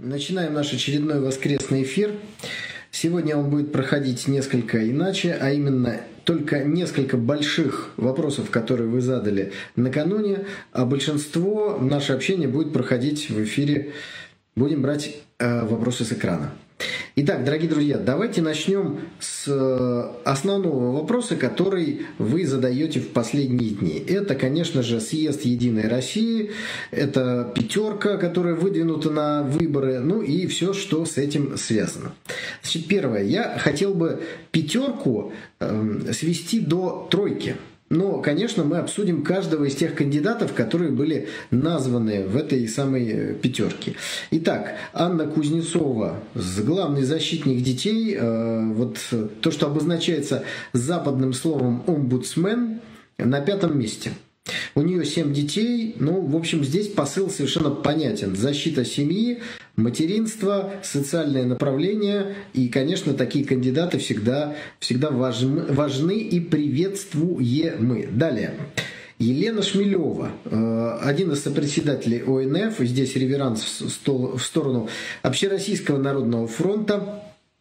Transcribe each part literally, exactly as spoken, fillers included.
Начинаем наш очередной воскресный эфир. Сегодня он будет проходить несколько иначе, а именно только несколько больших вопросов, которые вы задали накануне, а большинство наше общение будет проходить в эфире. Будем брать э, вопросы с экрана. Итак, дорогие друзья, давайте начнем с основного вопроса, который вы задаете в последние дни. Это, конечно же, съезд Единой России, это пятерка, которая выдвинута на выборы, ну и все, что с этим связано. Значит, первое, я хотел бы пятерку э, свести до тройки. Но, конечно, мы обсудим каждого из тех кандидатов, которые были названы в этой самой пятерке. Итак, Анна Кузнецова, главный защитник детей, вот то, что обозначается западным словом «омбудсмен», на пятом месте. У нее семь детей, ну, в общем, здесь посыл совершенно понятен. Защита семьи, материнство, социальное направление. И, конечно, такие кандидаты всегда, всегда важны, важны и приветствуемы. Далее. Елена Шмелева, один из сопредседателей О Н Ф, здесь реверанс в сторону Общероссийского народного фронта.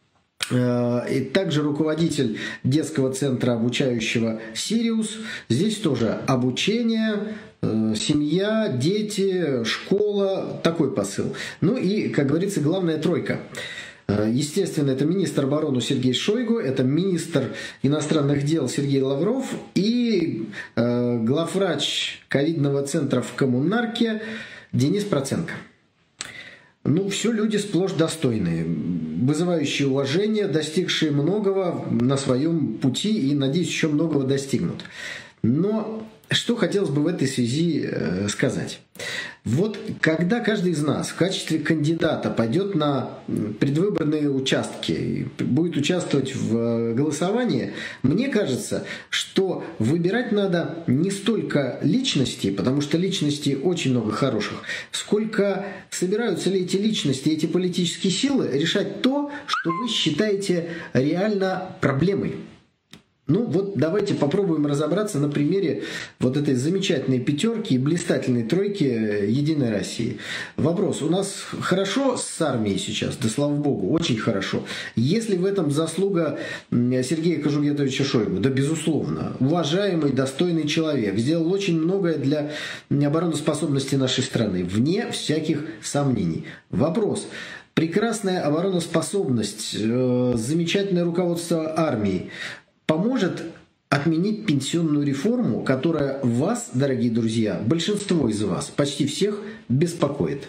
И также руководитель детского центра обучающего «Сириус». Здесь тоже обучение, семья, дети, школа, такой посыл. Ну и, как говорится, главная тройка. Естественно, это министр обороны Сергей Шойгу, это министр иностранных дел Сергей Лавров и главврач ковидного центра в Коммунарке Денис Проценко. Ну, все люди сплошь достойные, вызывающие уважение, достигшие многого на своем пути и, надеюсь, еще многого достигнут. Но что хотелось бы в этой связи сказать? Вот когда каждый из нас в качестве кандидата пойдет на предвыборные участки, будет участвовать в голосовании, мне кажется, что выбирать надо не столько личности, потому что личностей очень много хороших, сколько собираются ли эти личности, эти политические силы решать то, что вы считаете реально проблемой. Ну вот давайте попробуем разобраться на примере вот этой замечательной пятерки и блистательной тройки Единой России. Вопрос. У нас хорошо с армией сейчас? Да слава богу, очень хорошо. Есть ли в этом заслуга Сергея Кожугетовича Шойгу? Да безусловно. Уважаемый, достойный человек. Сделал очень многое для обороноспособности нашей страны. Вне всяких сомнений. Вопрос. Прекрасная обороноспособность, замечательное руководство армией поможет отменить пенсионную реформу, которая вас, дорогие друзья, большинство из вас, почти всех, беспокоит?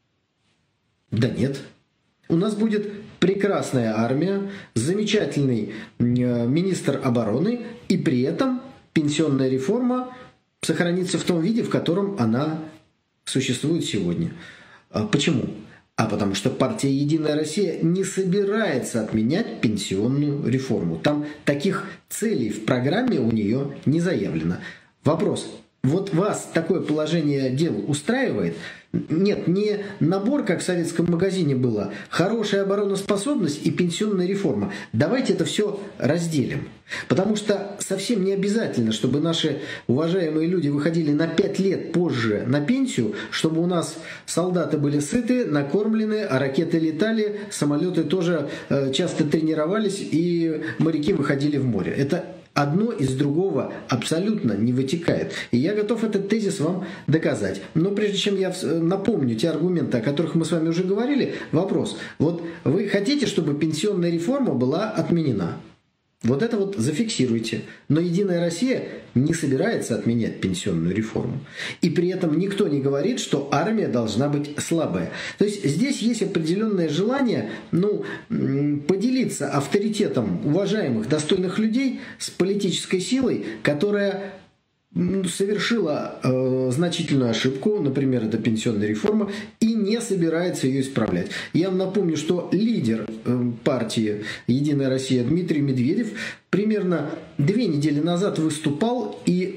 Да нет. У нас будет прекрасная армия, замечательный министр обороны, и при этом пенсионная реформа сохранится в том виде, в котором она существует сегодня. Почему? А потому что партия «Единая Россия» не собирается отменять пенсионную реформу. Там таких целей в программе у нее не заявлено. Вопрос. Вот вас такое положение дел устраивает? Нет, не набор, как в советском магазине было, хорошая обороноспособность и пенсионная реформа. Давайте это все разделим. Потому что совсем не обязательно, чтобы наши уважаемые люди выходили на пять лет позже на пенсию, чтобы у нас солдаты были сыты, накормлены, а ракеты летали, самолеты тоже э, часто тренировались и моряки выходили в море. Это одно из другого абсолютно не вытекает. И я готов этот тезис вам доказать. Но прежде чем я напомню те аргументы, о которых мы с вами уже говорили, вопрос. Вот вы хотите, чтобы пенсионная реформа была отменена? Вот это вот зафиксируйте. Но «Единая Россия» не собирается отменять пенсионную реформу. И при этом никто не говорит, что армия должна быть слабая. То есть здесь есть определенное желание ну, поделиться авторитетом уважаемых, достойных людей с политической силой, которая совершила э, значительную ошибку, например, это пенсионная реформа, и не собирается ее исправлять. Я вам напомню, что лидер э, партии «Единая Россия» Дмитрий Медведев примерно две недели назад выступал, и он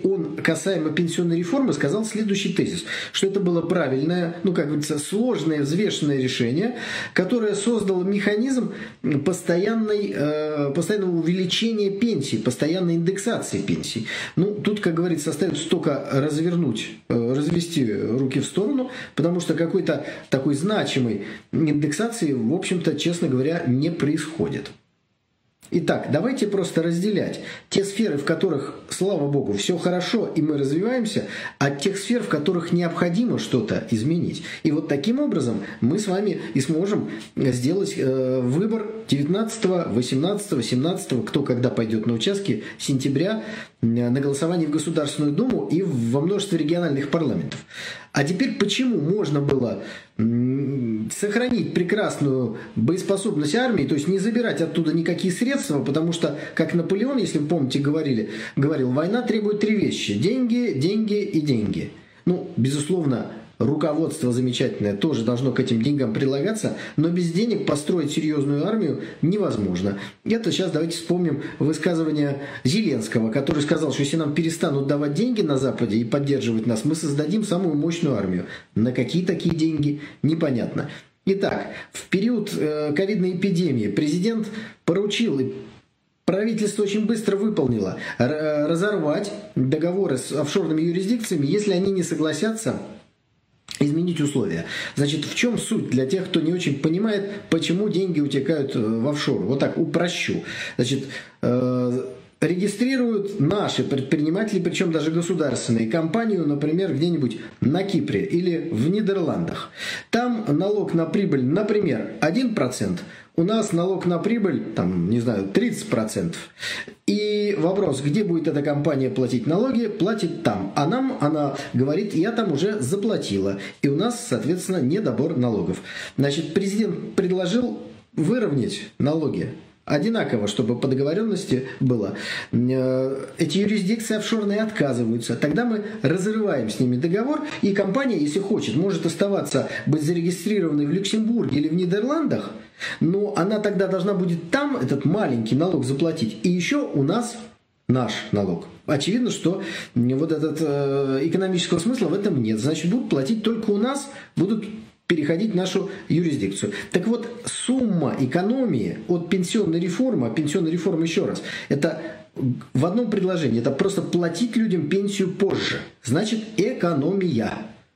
касаемо пенсионной реформы, сказал следующий тезис, что это было правильное, ну, как говорится, сложное, взвешенное решение, которое создало механизм постоянной, э, постоянного увеличения пенсий, постоянной индексации пенсий. Ну, тут, как говорится, остается только развернуть, э, развести руки в сторону, потому что какой-то такой значимой индексации, в общем-то, честно говоря, не происходит. Итак, давайте просто разделять те сферы, в которых, слава богу, все хорошо и мы развиваемся, от тех сфер, в которых необходимо что-то изменить. И вот таким образом мы с вами и сможем сделать э, выбор девятнадцатого, восемнадцатого, семнадцатого, кто когда пойдет на участки, сентября э, на голосование в Государственную Думу и во множестве региональных парламентов. А теперь почему можно было сохранить прекрасную боеспособность армии, то есть не забирать оттуда никакие средства, потому что, как Наполеон, если вы помните, говорили, говорил, война требует три вещи: деньги, деньги и деньги. Ну, безусловно, руководство замечательное тоже должно к этим деньгам прилагаться, но без денег построить серьезную армию невозможно. Это сейчас давайте вспомним высказывание Зеленского, который сказал, что если нам перестанут давать деньги на Западе и поддерживать нас, мы создадим самую мощную армию. На какие такие деньги? Непонятно. Итак, в период э, ковидной эпидемии президент поручил, и правительство очень быстро выполнило, разорвать договоры с офшорными юрисдикциями, если они не согласятся изменить условия. Значит, в чем суть для тех, кто не очень понимает, почему деньги утекают в офшор? Вот так, упрощу. Значит, э, регистрируют наши предприниматели, причем даже государственные, компанию, например, где-нибудь на Кипре или в Нидерландах. Там налог на прибыль, например, один процент. У нас налог на прибыль, там, не знаю, тридцать процентов. И вопрос, где будет эта компания платить налоги, платит там. А нам она говорит, я там уже заплатила. И у нас, соответственно, недобор налогов. Значит, президент предложил выровнять налоги одинаково, чтобы по договоренности было. Эти юрисдикции офшорные отказываются. Тогда мы разрываем с ними договор, и компания, если хочет, может оставаться, быть зарегистрированной в Люксембурге или в Нидерландах, но она тогда должна будет там этот маленький налог заплатить. И еще у нас наш налог. Очевидно, что вот этот э, экономического смысла в этом нет. Значит, будут платить только у нас, будут переходить в нашу юрисдикцию. Так вот, сумма экономии от пенсионной реформы, а пенсионная реформа, еще раз, это в одном предложении, это просто платить людям пенсию позже. Значит, экономия.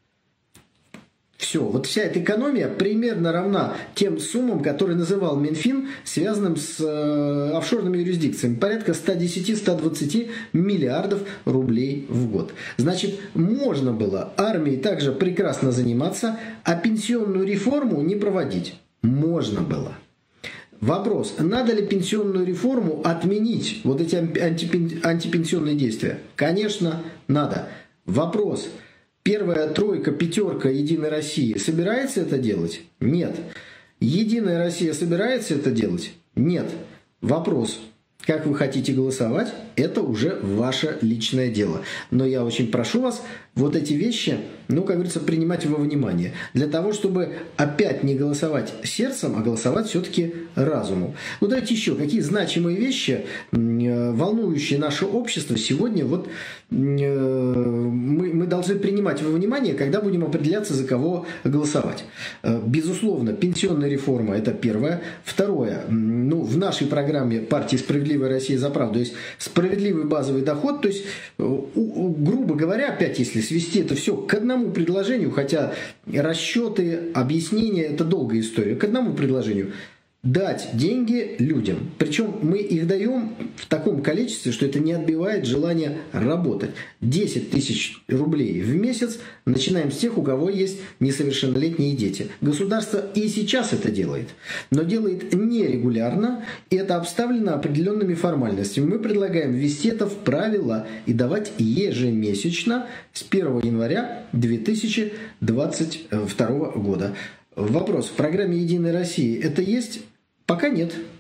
Все, вот вся эта экономия примерно равна тем суммам, которые называл Минфин, связанным с э, офшорными юрисдикциями. Порядка сто десять - сто двадцать миллиардов рублей в год. Значит, можно было армией также прекрасно заниматься, а пенсионную реформу не проводить. Можно было. Вопрос, надо ли пенсионную реформу отменить, вот эти антипен... антипенсионные действия? Конечно, надо. Вопрос. Первая тройка, пятерка Единой России собирается это делать? Нет. Единая Россия собирается это делать? Нет. Вопрос. Как вы хотите голосовать, это уже ваше личное дело. Но я очень прошу вас вот эти вещи, ну, как говорится, принимать во внимание. Для того, чтобы опять не голосовать сердцем, а голосовать все-таки разумом. Ну, давайте еще, какие значимые вещи, волнующие наше общество сегодня, вот мы, мы должны принимать во внимание, когда будем определяться, за кого голосовать. Безусловно, пенсионная реформа – это первое. Второе, ну, в нашей программе партии «Справедливая Россия за правду» есть справедливый базовый доход, то есть, грубо говоря, опять если свести это все к одному предложению, хотя расчеты, объяснения – это долгая история, к одному предложению – дать деньги людям. Причем мы их даем в таком количестве, что это не отбивает желание работать. десять тысяч рублей в месяц начинаем с тех, у кого есть несовершеннолетние дети. Государство и сейчас это делает, но делает нерегулярно, и это обставлено определенными формальностями. Мы предлагаем ввести это в правила и давать ежемесячно с первого января две тысячи двадцать второго года. Вопрос. В программе «Единой России» это есть? Пока нет.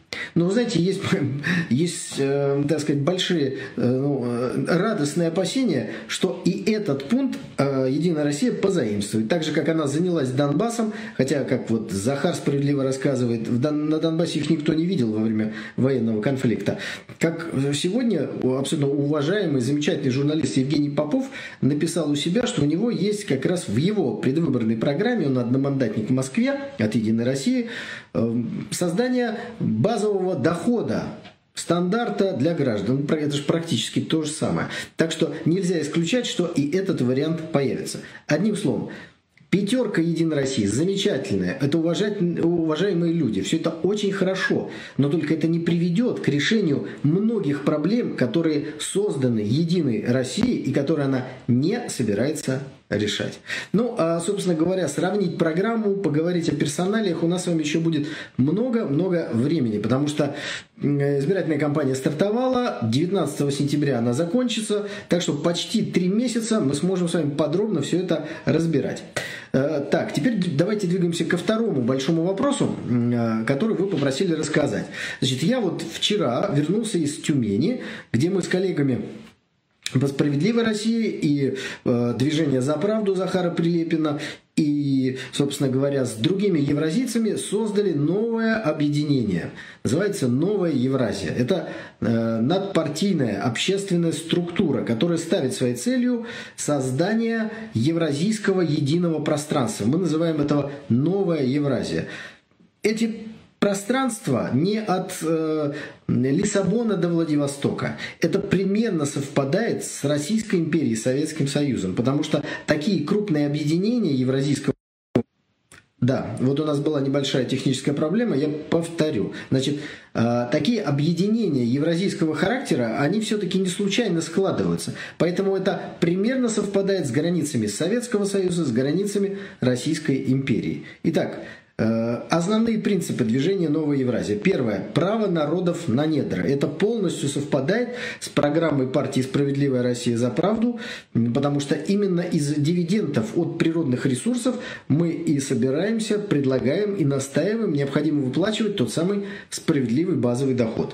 Но, вы знаете, есть, есть э, так сказать, большие э, ну, радостные опасения, что и этот пункт э, Единая Россия позаимствует. Так же, как она занялась Донбассом, хотя, как вот Захар справедливо рассказывает, в Дон, на Донбассе их никто не видел во время военного конфликта. Как сегодня абсолютно уважаемый, замечательный журналист Евгений Попов написал у себя, что у него есть как раз в его предвыборной программе, он одномандатник в Москве от Единой России, э, создание базового дохода, стандарта для граждан. Это же практически то же самое. Так что нельзя исключать, что и этот вариант появится. Одним словом, пятерка Единой России замечательная. Это уважаемые люди. Все это очень хорошо. Но только это не приведет к решению многих проблем, которые созданы Единой Россией и которые она не собирается решать. Ну, а, собственно говоря, сравнить программу, поговорить о персоналиях у нас с вами еще будет много-много времени, потому что избирательная кампания стартовала, девятнадцатого сентября она закончится, так что почти три месяца мы сможем с вами подробно все это разбирать. Так, теперь давайте двигаемся ко второму большому вопросу, который вы попросили рассказать. Значит, я вот вчера вернулся из Тюмени, где мы с коллегами по «Справедливой России» и э, «Движение за правду» Захара Прилепина и, собственно говоря, с другими евразийцами создали новое объединение. Называется «Новая Евразия». Это э, надпартийная общественная структура, которая ставит своей целью создание евразийского единого пространства. Мы называем этого «Новая Евразия». Эти пространство не от э, Лиссабона до Владивостока. Это примерно совпадает с Российской империей и Советским Союзом, потому что такие крупные объединения евразийского... Да, вот у нас была небольшая техническая проблема, я повторю. Значит, э, такие объединения евразийского характера, они все-таки не случайно складываются. Поэтому это примерно совпадает с границами Советского Союза, с границами Российской империи. Итак, основные принципы движения «Новая Евразия». Первое. Право народов на недра. Это полностью совпадает с программой партии «Справедливая Россия за правду», потому что именно из дивидендов от природных ресурсов мы и собираемся, предлагаем и настаиваем, необходимо выплачивать тот самый справедливый базовый доход.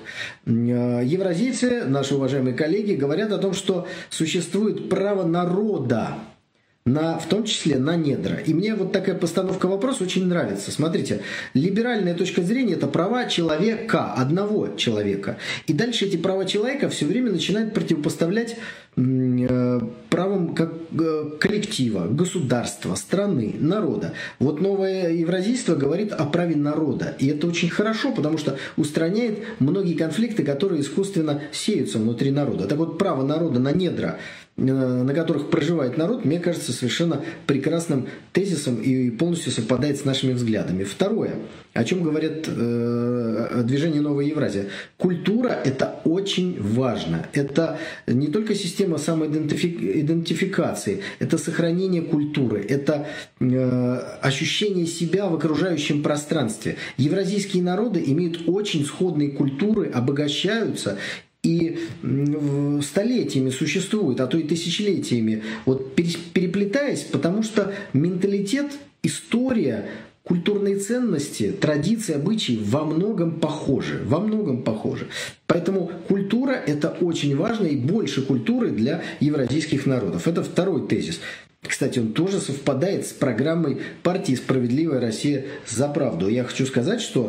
Евразийцы, наши уважаемые коллеги, говорят о том, что существует право народа, На, в том числе на недра. И мне вот такая постановка вопроса очень нравится. Смотрите, либеральная точка зрения – это права человека, одного человека. И дальше эти права человека все время начинают противопоставлять э, правам как, э, коллектива, государства, страны, народа. Вот новое евразийство говорит о праве народа. И это очень хорошо, потому что устраняет многие конфликты, которые искусственно сеются внутри народа. Так вот, право народа на недра, на которых проживает народ, мне кажется совершенно прекрасным тезисом и полностью совпадает с нашими взглядами. Второе, о чем говорят э, движение «Новая Евразия». Культура – это очень важно. Это не только система самоидентификации, это сохранение культуры, это э, ощущение себя в окружающем пространстве. Евразийские народы имеют очень сходные культуры, обогащаются и столетиями существуют, а то и тысячелетиями, вот переплетаясь, потому что менталитет, история, культурные ценности, традиции, обычаи во многом похожи, во многом похожи. Поэтому культура – это очень важно, и больше культуры для евразийских народов. Это второй тезис. Кстати, он тоже совпадает с программой партии «Справедливая Россия за правду». Я хочу сказать, что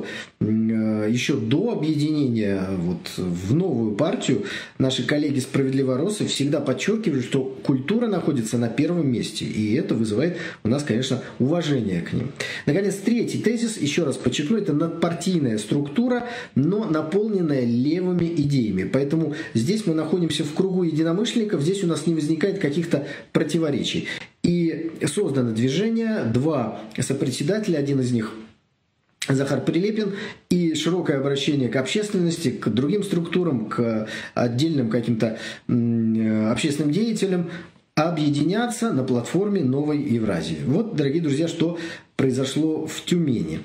еще до объединения вот в новую партию наши коллеги «Справедливая Россия» всегда подчеркивали, что культура находится на первом месте. И это вызывает у нас, конечно, уважение к ним. Наконец, третий тезис, еще раз подчеркну, это надпартийная структура, но наполненная левыми идеями. Поэтому здесь мы находимся в кругу единомышленников, здесь у нас не возникает каких-то противоречий. И создано движение, два сопредседателя, один из них Захар Прилепин, и широкое обращение к общественности, к другим структурам, к отдельным каким-то общественным деятелям объединяться на платформе «Новой Евразии». Вот, дорогие друзья, что произошло в Тюмени.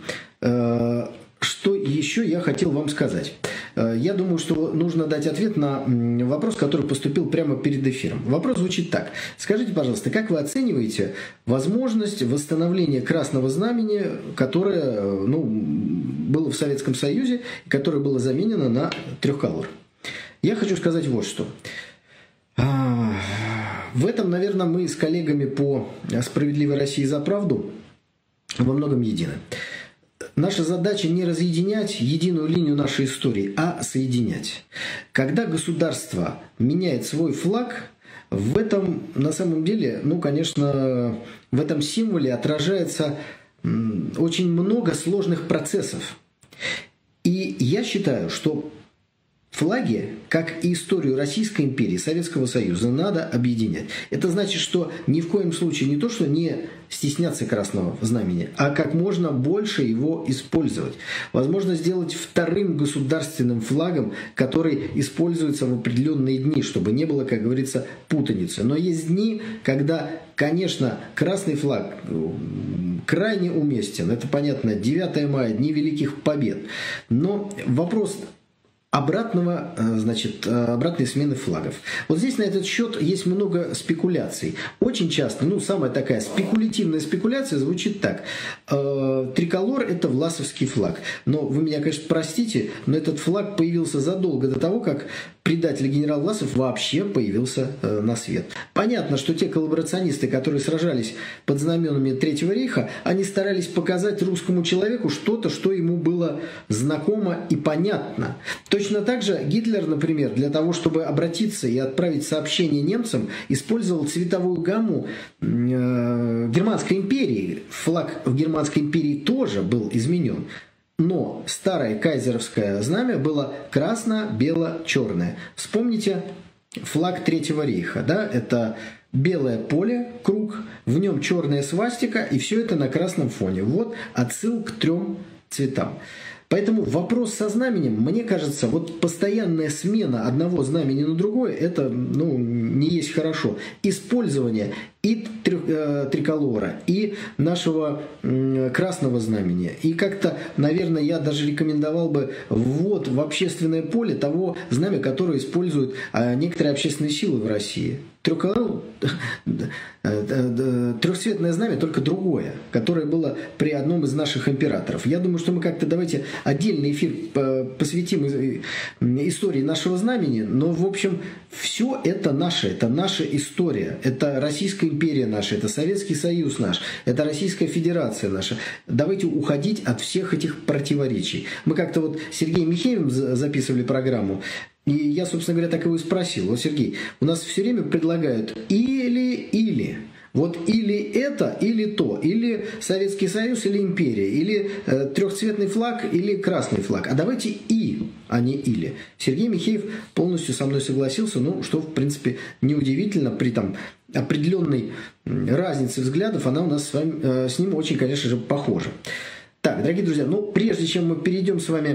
Что еще я хотел вам сказать? Я думаю, что нужно дать ответ на вопрос, который поступил прямо перед эфиром. Вопрос звучит так. Скажите, пожалуйста, как вы оцениваете возможность восстановления Красного Знамени, которое, ну, было в Советском Союзе, и которое было заменено на трехколор. Я хочу сказать вот что. В этом, наверное, мы с коллегами по «Справедливой России за правду» во многом едины. Наша задача не разъединять единую линию нашей истории, а соединять. Когда государство меняет свой флаг, в этом, на самом деле, ну, конечно, в этом символе отражается очень много сложных процессов. И я считаю, что флаги, как и историю Российской империи, Советского Союза, надо объединять. Это значит, что ни в коем случае не то, что не стесняться красного знамени, а как можно больше его использовать. Возможно, сделать вторым государственным флагом, который используется в определенные дни, чтобы не было, как говорится, путаницы. Но есть дни, когда, конечно, красный флаг крайне уместен. Это понятно, девятое мая, Дни Великих Побед. Но вопрос обратного, значит, обратной смены флагов. Вот здесь на этот счет есть много спекуляций. Очень часто, ну, самая такая спекулятивная спекуляция звучит так. Триколор – это власовский флаг. Но вы меня, конечно, простите, но этот флаг появился задолго до того, как предатель генерал Власов вообще появился на свет. Понятно, что те коллаборационисты, которые сражались под знаменами Третьего рейха, они старались показать русскому человеку что-то, что ему было знакомо и понятно. Точно так же Гитлер, например, для того, чтобы обратиться и отправить сообщение немцам, использовал цветовую гамму э, Германской империи. Флаг в Германской империи тоже был изменен. Но старое кайзеровское знамя было красно-бело-черное. Вспомните флаг Третьего рейха. Да? Это белое поле, круг, в нем черная свастика, и все это на красном фоне. Вот отсыл к трем цветам. Поэтому вопрос со знаменем, мне кажется, вот постоянная смена одного знамени на другое, это, ну, не есть хорошо. Использование и триколора, и нашего красного знамени. И как-то, наверное, я даже рекомендовал бы ввод в общественное поле того знамя, которое используют некоторые общественные силы в России. Трехколор, трехцветное знамя, только другое, которое было при одном из наших императоров. Я думаю, что мы как-то давайте отдельный эфир посвятим истории нашего знамени, но, в общем, все это наше, это наша история, это Российская империя наша, это Советский Союз наш, это Российская Федерация наша. Давайте уходить от всех этих противоречий. Мы как-то вот с Сергеем Михеевым записывали программу, и я, собственно говоря, так его и спросил. Вот, Сергей, у нас все время предлагают или-или. Вот или это, или то. Или Советский Союз, или империя. Или э, трехцветный флаг, или красный флаг. А давайте и, а не или. Сергей Михеев полностью со мной согласился. Ну, что, в принципе, неудивительно. При там определенной разнице взглядов она у нас с, вами, э, с ним очень, конечно же, похожа. Так, дорогие друзья, ну, прежде чем мы перейдем с вами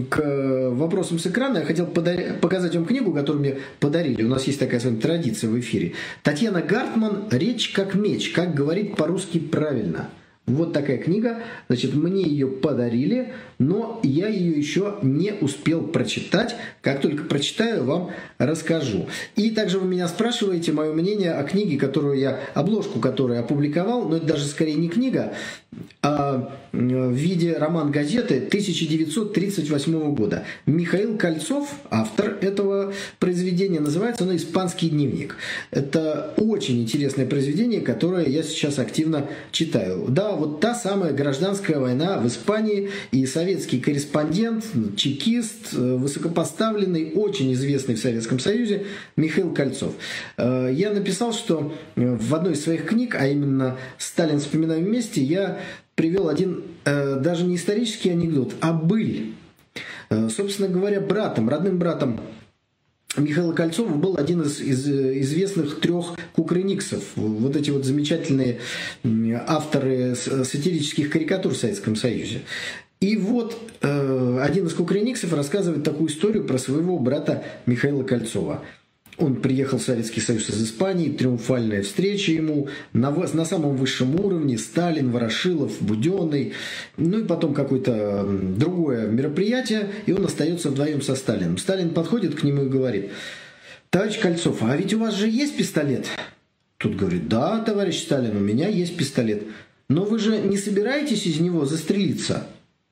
к вопросам с экрана, я хотел подар... показать вам книгу, которую мне подарили. У нас есть такая с вами традиция в эфире. Татьяна Гартман «Речь как меч. Как говорить по-русски правильно». Вот такая книга. Значит, мне ее подарили, но я ее еще не успел прочитать. Как только прочитаю, вам расскажу. И также вы меня спрашиваете мое мнение о книге, которую я, обложку которую я опубликовал, но это даже скорее не книга, а в виде роман-газеты тысяча девятьсот тридцать восьмого года. Михаил Кольцов, автор этого произведения, называется оно «Испанский дневник». Это очень интересное произведение, которое я сейчас активно читаю. Да, вот та самая гражданская война в Испании, и советский корреспондент, чекист, высокопоставленный, очень известный в Советском Союзе Михаил Кольцов. Я написал, что в одной из своих книг, а именно «Сталин. Вспоминаем вместе», я привел один даже не исторический анекдот, а быль. Собственно говоря, братом, родным братом Михаила Кольцова был один из, из известных трех кукрыниксов. Вот эти вот замечательные авторы сатирических карикатур в Советском Союзе. И вот э, один из кукрыниксов рассказывает такую историю про своего брата Михаила Кольцова. Он приехал в Советский Союз из Испании, триумфальная встреча ему, на, на самом высшем уровне, Сталин, Ворошилов, Буденный, ну и потом какое-то другое мероприятие, и он остается вдвоем со Сталиным. Сталин подходит к нему и говорит: «Товарищ Кольцов, а ведь у вас же есть пистолет?» Тут говорит: «Да, товарищ Сталин, у меня есть пистолет. Но вы же не собираетесь из него застрелиться?»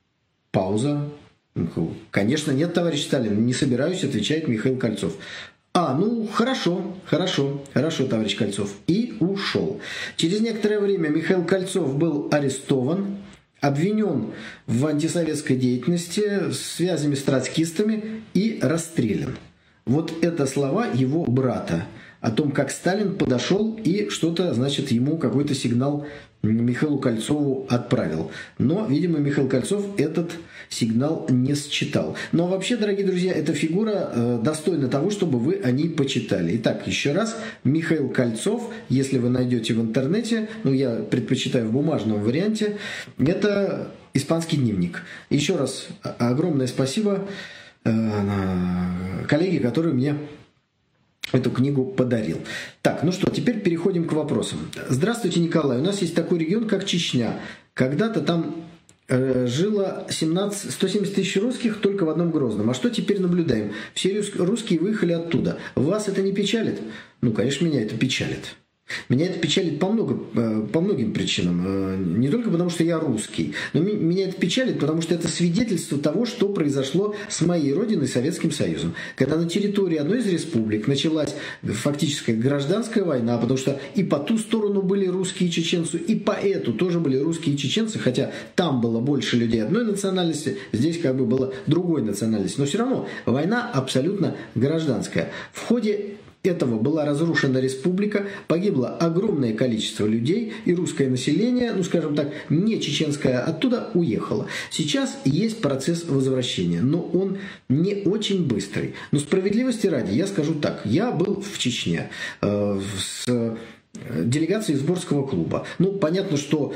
Пауза. Конечно, нет, товарищ Сталин, не собираюсь, отвечает Михаил Кольцов. А, ну, хорошо, хорошо, хорошо, товарищ Кольцов. И ушел. Через некоторое время Михаил Кольцов был арестован, обвинен в антисоветской деятельности, связями с троцкистами и расстрелян. Вот это слова его брата о том, как Сталин подошел и что-то, значит, ему какой-то сигнал Михаилу Кольцову отправил. Но, видимо, Михаил Кольцов этот сигнал не считал. Но вообще, дорогие друзья, эта фигура э, достойна того, чтобы вы о ней почитали. Итак, еще раз, Михаил Кольцов, если вы найдете в интернете, ну, я предпочитаю в бумажном варианте, это «Испанский дневник». Еще раз огромное спасибо э, коллеге, который мне эту книгу подарил. Так, ну что, теперь переходим к вопросам. Здравствуйте, Николай. У нас есть такой регион, как Чечня. Когда-то там э, жило семнадцать, сто семьдесят тысяч русских только в одном Грозном. А что теперь наблюдаем? Все русские выехали оттуда. Вас это не печалит? Ну, конечно, меня это печалит. Меня это печалит по, много, по многим причинам. Не только потому, что я русский, но меня это печалит, потому что это свидетельство того, что произошло с моей родиной, Советским Союзом. Когда на территории одной из республик началась фактическая гражданская война, потому что и по ту сторону были русские и чеченцы, и по эту тоже были русские и чеченцы, хотя там было больше людей одной национальности, здесь как бы было другой национальности. Но все равно война абсолютно гражданская. В ходе этого была разрушена республика, погибло огромное количество людей, и русское население, ну скажем так, не чеченское, оттуда уехало. Сейчас есть процесс возвращения, но он не очень быстрый. Но справедливости ради, я скажу так, я был в Чечне э, с делегации сборского клуба. Ну, понятно, что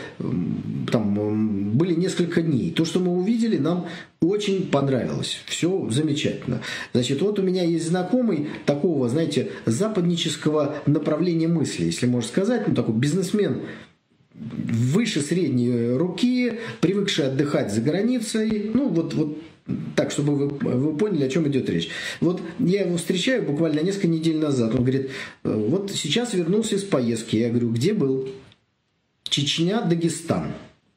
там были несколько дней. То, что мы увидели, нам очень понравилось. Все замечательно. Значит, вот у меня есть знакомый такого, знаете, западнического направления мысли, если можно сказать, ну, такой бизнесмен выше средней руки, привыкший отдыхать за границей, ну, вот, вот так, чтобы вы, вы поняли, о чем идет речь. Вот я его встречаю буквально несколько недель назад. Он говорит, вот сейчас вернулся из поездки. Я говорю, где был? Чечня, Дагестан.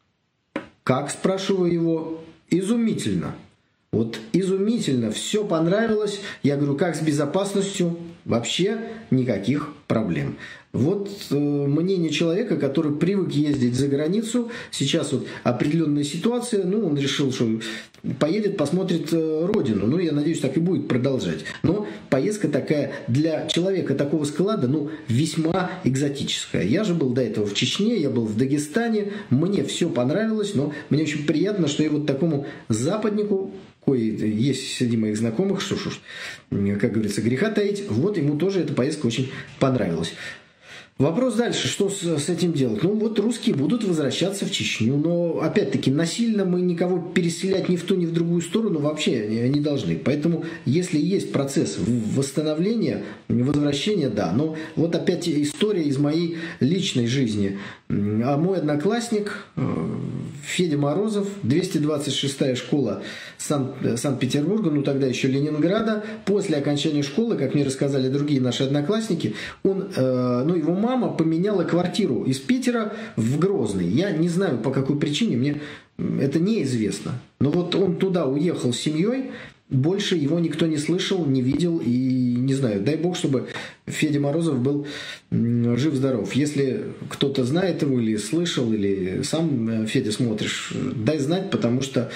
Как, спрашиваю его? Изумительно. Вот изумительно, все понравилось. Я говорю, как с безопасностью? Вообще никаких проблем. Вот э, мнение человека, который привык ездить за границу, сейчас вот определенная ситуация, ну, он решил, что поедет, посмотрит э, родину. Ну, я надеюсь, так и будет продолжать. Но поездка такая для человека такого склада, ну, весьма экзотическая. Я же был до этого в Чечне, я был в Дагестане, мне все понравилось, но мне очень приятно, что и вот такому западнику, кое есть среди моих знакомых, что ж, как говорится, греха таить, вот ему тоже эта поездка очень понравилась. Вопрос дальше, что с, с этим делать? Ну вот русские будут возвращаться в Чечню, но опять-таки насильно мы никого переселять ни в ту, ни в другую сторону вообще не, не должны. Поэтому если есть процесс восстановления, возвращения, да. Но вот опять история из моей личной жизни. А мой одноклассник Федя Морозов, двести двадцать шестая школа Сан- Санкт-Петербурга, ну тогда еще Ленинграда, после окончания школы, как мне рассказали другие наши одноклассники, он, э, ну его мама Мама поменяла квартиру из Питера в Грозный. Я не знаю, по какой причине, мне это неизвестно. Но вот он туда уехал с семьей, больше его никто не слышал, не видел. И не знаю, дай бог, чтобы Федя Морозов был жив-здоров. Если кто-то знает его или слышал, или сам, Федя, смотришь, дай знать, потому что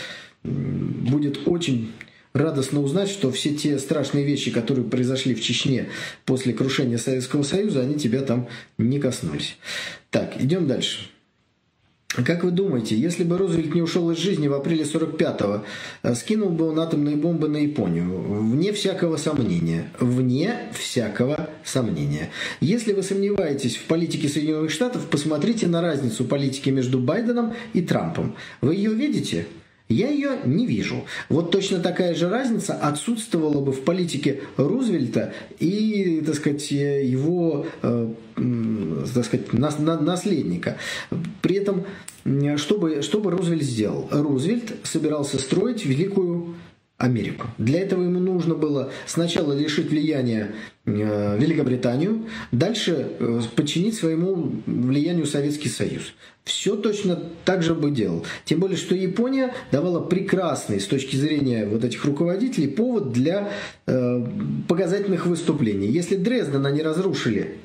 будет очень радостно узнать, что все те страшные вещи, которые произошли в Чечне после крушения Советского Союза, они тебя там не коснулись. Так, идем дальше. Как вы думаете, если бы Рузвельт не ушел из жизни в апреле сорок пятого, скинул бы он атомные бомбы на Японию? Вне всякого сомнения. Вне всякого сомнения. Если вы сомневаетесь в политике Соединенных Штатов, посмотрите на разницу политики между Байденом и Трампом. Вы ее видите? Я ее не вижу. Вот точно такая же разница отсутствовала бы в политике Рузвельта и, так сказать, его, э, так сказать, нас, на, наследника. При этом, что бы, что бы Рузвельт сделал? Рузвельт собирался строить великую Америку. Для этого ему нужно было сначала лишить влияния э, Великобританию, дальше э, подчинить своему влиянию Советский Союз. Все точно так же бы делал. Тем более, что Япония давала прекрасный с точки зрения вот этих руководителей повод для э, показательных выступлений. Если Дрезден они разрушили,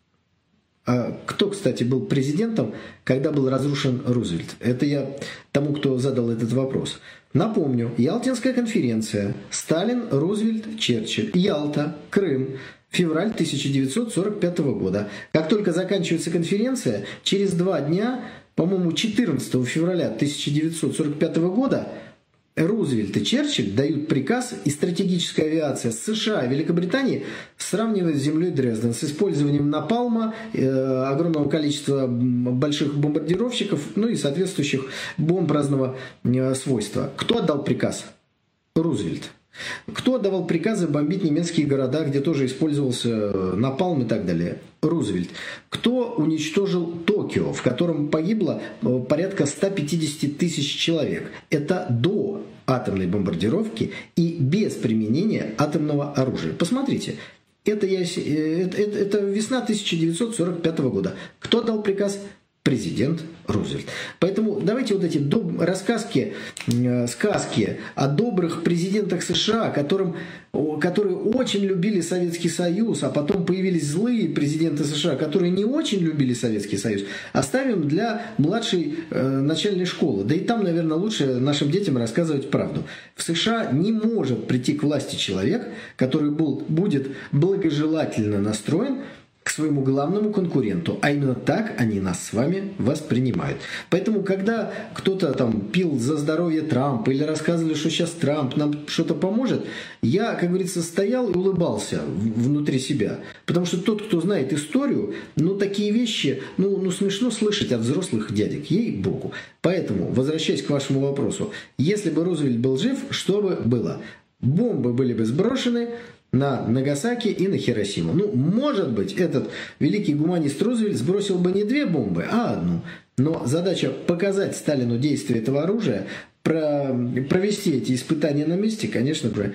кто, кстати, был президентом, когда был разрушен Рузвельт? Это я тому, кто задал этот вопрос. Напомню, Ялтинская конференция, Сталин, Рузвельт, Черчилль, Ялта, Крым, февраль тысяча девятьсот сорок пятого года. Как только заканчивается конференция, через два дня, по-моему, четырнадцатого февраля тысяча девятьсот сорок пятого года, Рузвельт и Черчилль дают приказ, и стратегическая авиация США и Великобритании сравнивает с землей Дрезден с использованием напалма, э, огромного количества больших бомбардировщиков, ну и соответствующих бомб разного э, свойства. Кто отдал приказ? Рузвельт. Кто отдавал приказы бомбить немецкие города, где тоже использовался напалм и так далее? Рузвельт. Кто уничтожил Токио, в котором погибло порядка ста пятидесяти тысяч человек? Это до атомной бомбардировки и без применения атомного оружия. Посмотрите. Это, я, это, это, это весна тысяча девятьсот сорок пятого года. Кто дал приказ? Президент Рузвельт. Поэтому давайте вот эти доб- рассказки, э, сказки о добрых президентах США, которым, о, которые очень любили Советский Союз, а потом появились злые президенты США, которые не очень любили Советский Союз, оставим для младшей э, начальной школы. Да и там, наверное, лучше нашим детям рассказывать правду. В США не может прийти к власти человек, который был, будет благожелательно настроен к своему главному конкуренту, а именно так они нас с вами воспринимают. Поэтому, когда кто-то там пил за здоровье Трампа или рассказывали, что сейчас Трамп нам что-то поможет, я, как говорится, стоял и улыбался внутри себя. Потому что тот, кто знает историю, ну, такие вещи, ну, ну смешно слышать от взрослых дядек, ей-богу. Поэтому, возвращаясь к вашему вопросу, если бы Рузвельт был жив, что бы было? Бомбы были бы сброшены на Нагасаки и на Хиросиму. Ну, может быть, этот великий гуманист Рузвельт сбросил бы не две бомбы, а одну. Но задача показать Сталину действие этого оружия, про, провести эти испытания на месте, конечно же,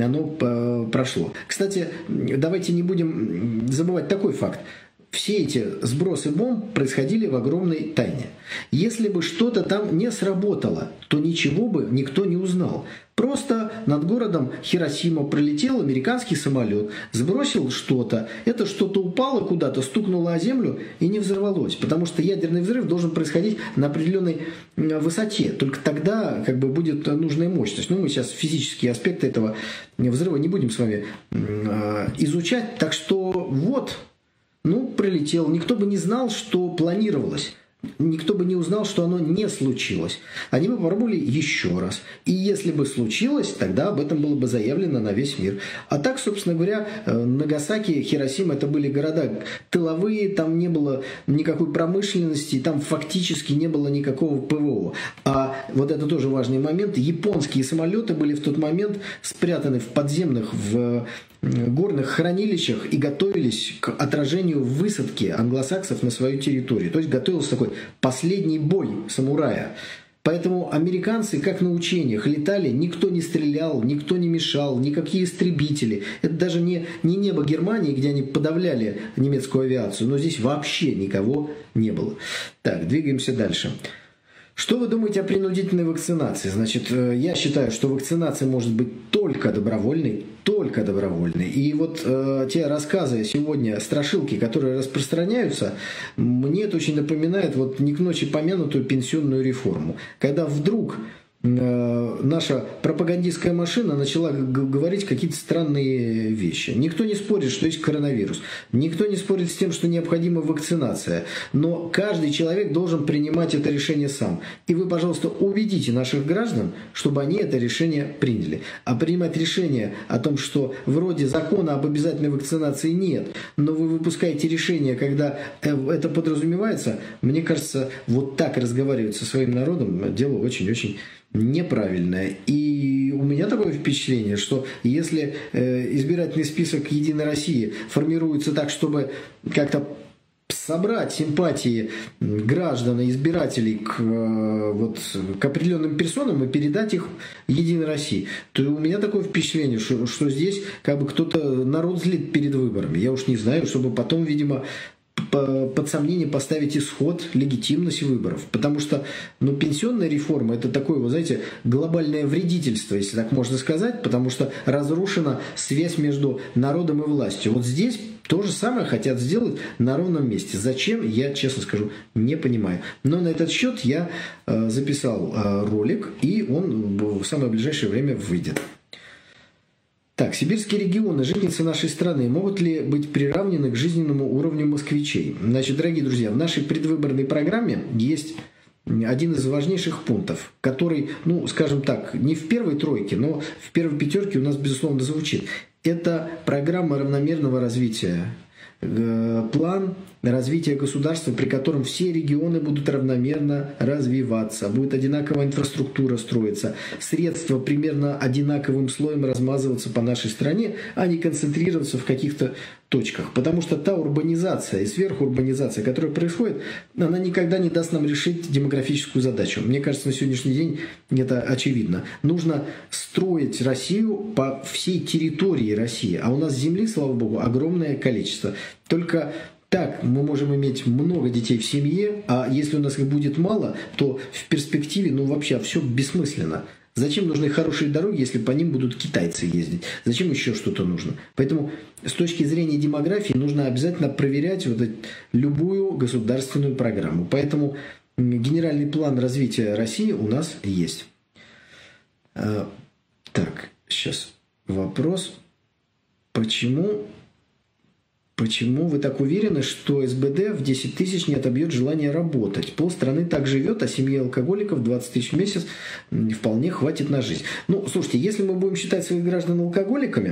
оно прошло. Кстати, давайте не будем забывать такой факт. Все эти сбросы бомб происходили в огромной тайне. Если бы что-то там не сработало, то ничего бы никто не узнал. Просто над городом Хиросима пролетел американский самолет, сбросил что-то, это что-то упало куда-то, стукнуло о землю и не взорвалось. Потому что ядерный взрыв должен происходить на определенной высоте. Только тогда как бы будет нужная мощность. Но мы сейчас физические аспекты этого взрыва не будем с вами изучать. Так что вот... Ну, прилетел. Никто бы не знал, что планировалось. Никто бы не узнал, что оно не случилось. Они бы попробовали еще раз. И если бы случилось, тогда об этом было бы заявлено на весь мир. А так, собственно говоря, Нагасаки, Хиросима — это были города тыловые, там не было никакой промышленности, там фактически не было никакого ПВО. А вот это тоже важный момент. Японские самолеты были в тот момент спрятаны в подземных, в горных хранилищах и готовились к отражению высадки англосаксов на свою территорию. То есть готовился такой последний бой самурая. Поэтому американцы, как на учениях, летали, никто не стрелял, никто не мешал, никакие истребители. Это даже не, не небо Германии, где они подавляли немецкую авиацию, но здесь вообще никого не было. Так, двигаемся дальше. Что вы думаете о принудительной вакцинации? Значит, я считаю, что вакцинация может быть только добровольной, только добровольной. И вот э, те рассказы сегодня, страшилки, которые распространяются, мне это очень напоминает вот не к ночи помянутую пенсионную реформу. Когда вдруг э, наша пропагандистская машина начала говорить какие-то странные вещи. Никто не спорит, что есть коронавирус. Никто не спорит с тем, что необходима вакцинация. Но каждый человек должен принимать это решение сам. И вы, пожалуйста, убедите наших граждан, чтобы они это решение приняли. А принимать решение о том, что вроде закона об обязательной вакцинации нет, но вы выпускаете решение, когда это подразумевается, мне кажется, вот так разговаривать со своим народом дело очень-очень неправильное. И у меня такое впечатление, что если э, избирательный список Единой России формируется так, чтобы как-то собрать симпатии граждан и избирателей к, вот, к определенным персонам и передать их Единой России, то у меня такое впечатление, что, что здесь как бы кто-то народ злит перед выборами. Я уж не знаю, чтобы потом, видимо, под сомнение поставить исход, легитимность выборов. Потому что ну, пенсионная реформа – это такое, вы знаете, глобальное вредительство, если так можно сказать, потому что разрушена связь между народом и властью. Вот здесь то же самое хотят сделать на ровном месте. Зачем, я, честно скажу, не понимаю. Но на этот счет я э, записал э, ролик, и он в самое ближайшее время выйдет. Так, сибирские регионы, житницы нашей страны, могут ли быть приравнены к жизненному уровню москвичей? Значит, дорогие друзья, в нашей предвыборной программе есть один из важнейших пунктов, который, ну, скажем так, не в первой тройке, но в первой пятерке у нас, безусловно, звучит. Это программа равномерного развития, план развития государства, при котором все регионы будут равномерно развиваться, будет одинаковая инфраструктура строиться, средства примерно одинаковым слоем размазываться по нашей стране, а не концентрироваться в каких-то точках. Потому что та урбанизация и сверхурбанизация, которая происходит, она никогда не даст нам решить демографическую задачу. Мне кажется, на сегодняшний день это очевидно. Нужно строить Россию по всей территории России, а у нас земли, слава богу, огромное количество. Только так мы можем иметь много детей в семье, а если у нас их будет мало, то в перспективе, ну вообще, все бессмысленно. Зачем нужны хорошие дороги, если по ним будут китайцы ездить? Зачем еще что-то нужно? Поэтому с точки зрения демографии нужно обязательно проверять вот эту, любую государственную программу. Поэтому генеральный план развития России у нас есть. Так, сейчас вопрос. Почему... Почему вы так уверены, что СБД в десять тысяч не отобьет желание работать? Полстраны так живет, а семье алкоголиков двадцать тысяч в месяц вполне хватит на жизнь. Ну, слушайте, если мы будем считать своих граждан алкоголиками,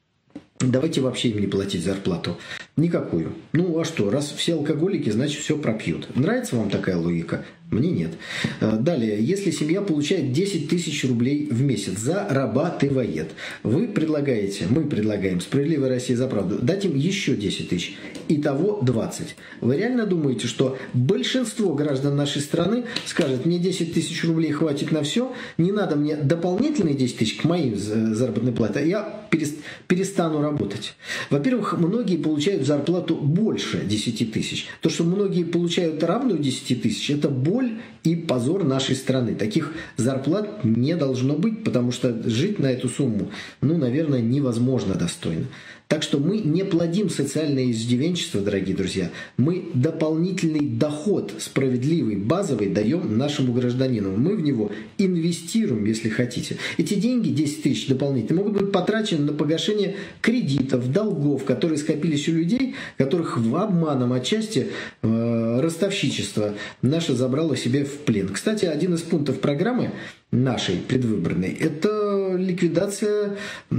давайте вообще им не платить зарплату. Никакую. Ну, а что? Раз все алкоголики, значит, все пропьют. Нравится вам такая логика? Мне нет. Далее. Если семья получает десять тысяч рублей в месяц, зарабатывает, вы предлагаете, мы предлагаем «Справедливая Россия за правду» дать им еще десять тысяч. Итого двадцать. Вы реально думаете, что большинство граждан нашей страны скажет: мне десять тысяч рублей хватит на все, не надо мне дополнительные десять тысяч к моей заработной плате, а я перестану работать? Во-первых, многие получают зарплату больше десяти тысяч. То, что многие получают равную десяти тысяч, это боль и позор нашей страны. Таких зарплат не должно быть, потому что жить на эту сумму, ну, наверное, невозможно достойно. Так что мы не плодим социальное издевенчество, дорогие друзья. Мы дополнительный доход, справедливый, базовый, даем нашему гражданину. Мы в него инвестируем, если хотите. Эти деньги, десять тысяч дополнительно, могут быть потрачены на погашение кредитов, долгов, которые скопились у людей, которых в обманом отчасти э, ростовщичество наше забрало себе в плен. Кстати, один из пунктов программы нашей предвыборной – это ликвидация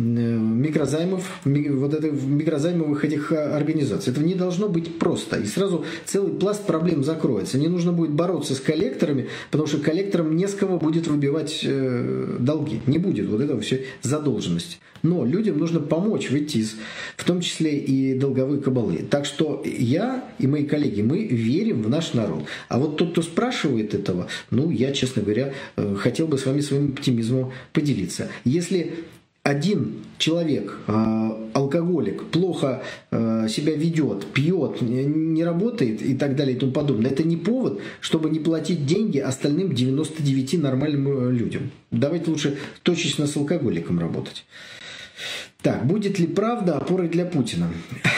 микрозаймов, вот это, микрозаймовых этих организаций. Это не должно быть просто. И сразу целый пласт проблем закроется. Не нужно будет бороться с коллекторами, потому что коллекторам не с кого будет выбивать э, долги. Не будет вот этого все задолженности. Но людям нужно помочь выйти из, в том числе и долговой кабалы. Так что я и мои коллеги, мы верим в наш народ. А вот тот, кто спрашивает этого, ну, я, честно говоря, хотел бы с вами своим оптимизмом поделиться. Если один человек, алкоголик, плохо себя ведет, пьет, не работает и так далее и тому подобное, это не повод, чтобы не платить деньги остальным девяноста девяти нормальным людям. Давайте лучше точечно с алкоголиком работать. Так, будет ли правда опорой для Путина?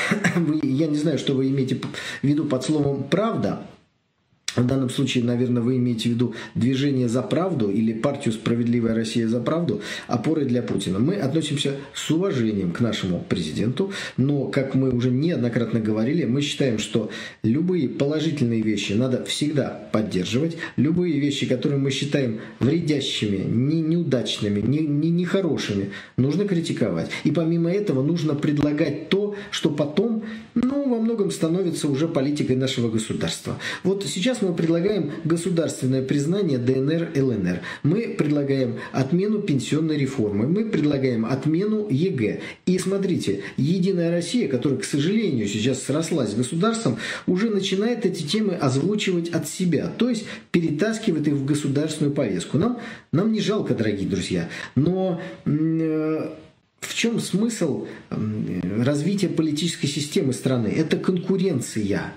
Я не знаю, что вы имеете в виду под словом «правда». В данном случае, наверное, вы имеете в виду движение за правду или партию «Справедливая Россия за правду» опорой для Путина. Мы относимся с уважением к нашему президенту, но, как мы уже неоднократно говорили, мы считаем, что любые положительные вещи надо всегда поддерживать, любые вещи, которые мы считаем вредящими, не, не, неудачными, не, не, нехорошими, нужно критиковать. И помимо этого нужно предлагать то, что потом, ну, во многом становится уже политикой нашего государства. Вот сейчас мы предлагаем государственное признание ДНР, ЛНР. Мы предлагаем отмену пенсионной реформы. Мы предлагаем отмену ЕГЭ. И смотрите, Единая Россия, которая, к сожалению, сейчас срослась с государством, уже начинает эти темы озвучивать от себя. То есть перетаскивает их в государственную повестку. Нам, нам не жалко, дорогие друзья. Но э, в чем смысл развития политической системы страны? Это конкуренция.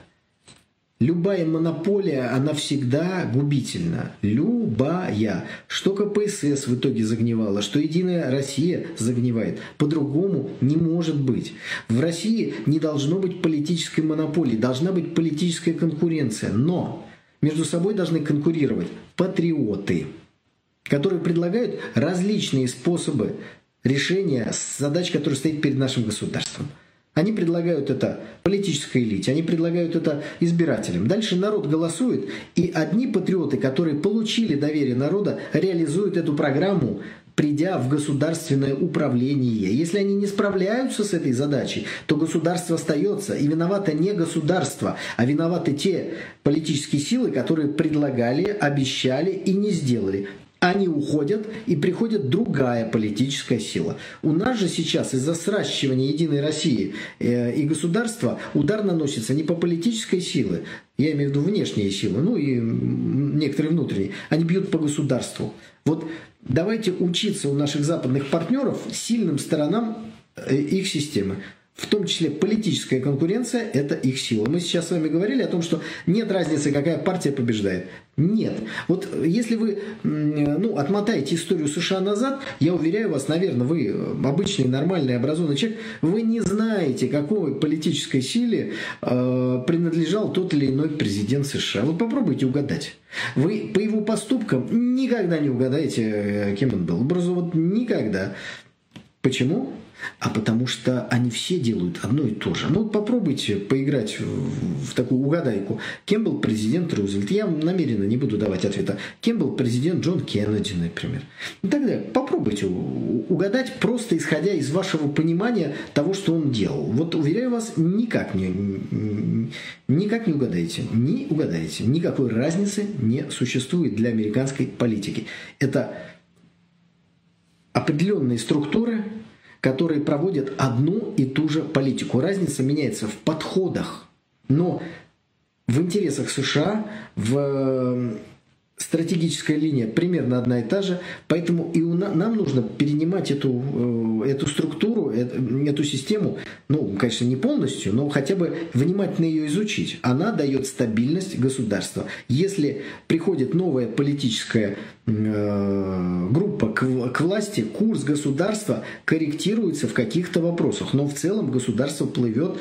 Любая монополия, она всегда губительна. Любая. Что ка пэ эс эс в итоге загнивала, что Единая Россия загнивает. По-другому не может быть. В России не должно быть политической монополии, должна быть политическая конкуренция. Но между собой должны конкурировать патриоты, которые предлагают различные способы решения задач, которые стоят перед нашим государством. Они предлагают это политической элите, они предлагают это избирателям. Дальше народ голосует, и одни патриоты, которые получили доверие народа, реализуют эту программу, придя в государственное управление. Если они не справляются с этой задачей, то государство остается. И виновато не государство, а виноваты те политические силы, которые предлагали, обещали и не сделали. Они уходят, и приходит другая политическая сила. У нас же сейчас из-за сращивания Единой России и государства удар наносится не по политической силе, я имею в виду внешние силы, ну и некоторые внутренние, они бьют по государству. Вот давайте учиться у наших западных партнеров сильным сторонам их системы. В том числе политическая конкуренция – это их сила. Мы сейчас с вами говорили о том, что нет разницы, какая партия побеждает. Нет. Вот если вы ну, отмотаете историю США назад, я уверяю вас, наверное, вы обычный, нормальный, образованный человек, вы не знаете, какой политической силе э, принадлежал тот или иной президент США. Вот попробуйте угадать. Вы по его поступкам никогда не угадаете, кем он был. Образу вот никогда. Почему? А потому что они все делают одно и то же. Ну вот попробуйте поиграть в, в такую угадайку. Кем был президент Рузвельт? Я намеренно не буду давать ответа. Кем был президент Джон Кеннеди, например? И так далее. Попробуйте угадать, просто исходя из вашего понимания того, что он делал. Вот уверяю вас, никак не, никак не угадаете. Не угадаете. Никакой разницы не существует для американской политики. Это определенные структуры, которые проводят одну и ту же политику. Разница меняется в подходах, но в интересах США, в стратегическая линия примерно одна и та же, поэтому и у на, нам нужно перенимать эту, эту структуру, эту, эту систему, ну, конечно, не полностью, но хотя бы внимательно ее изучить. Она дает стабильность государства. Если приходит новая политическая э, группа к, к власти, курс государства корректируется в каких-то вопросах, но в целом государство плывет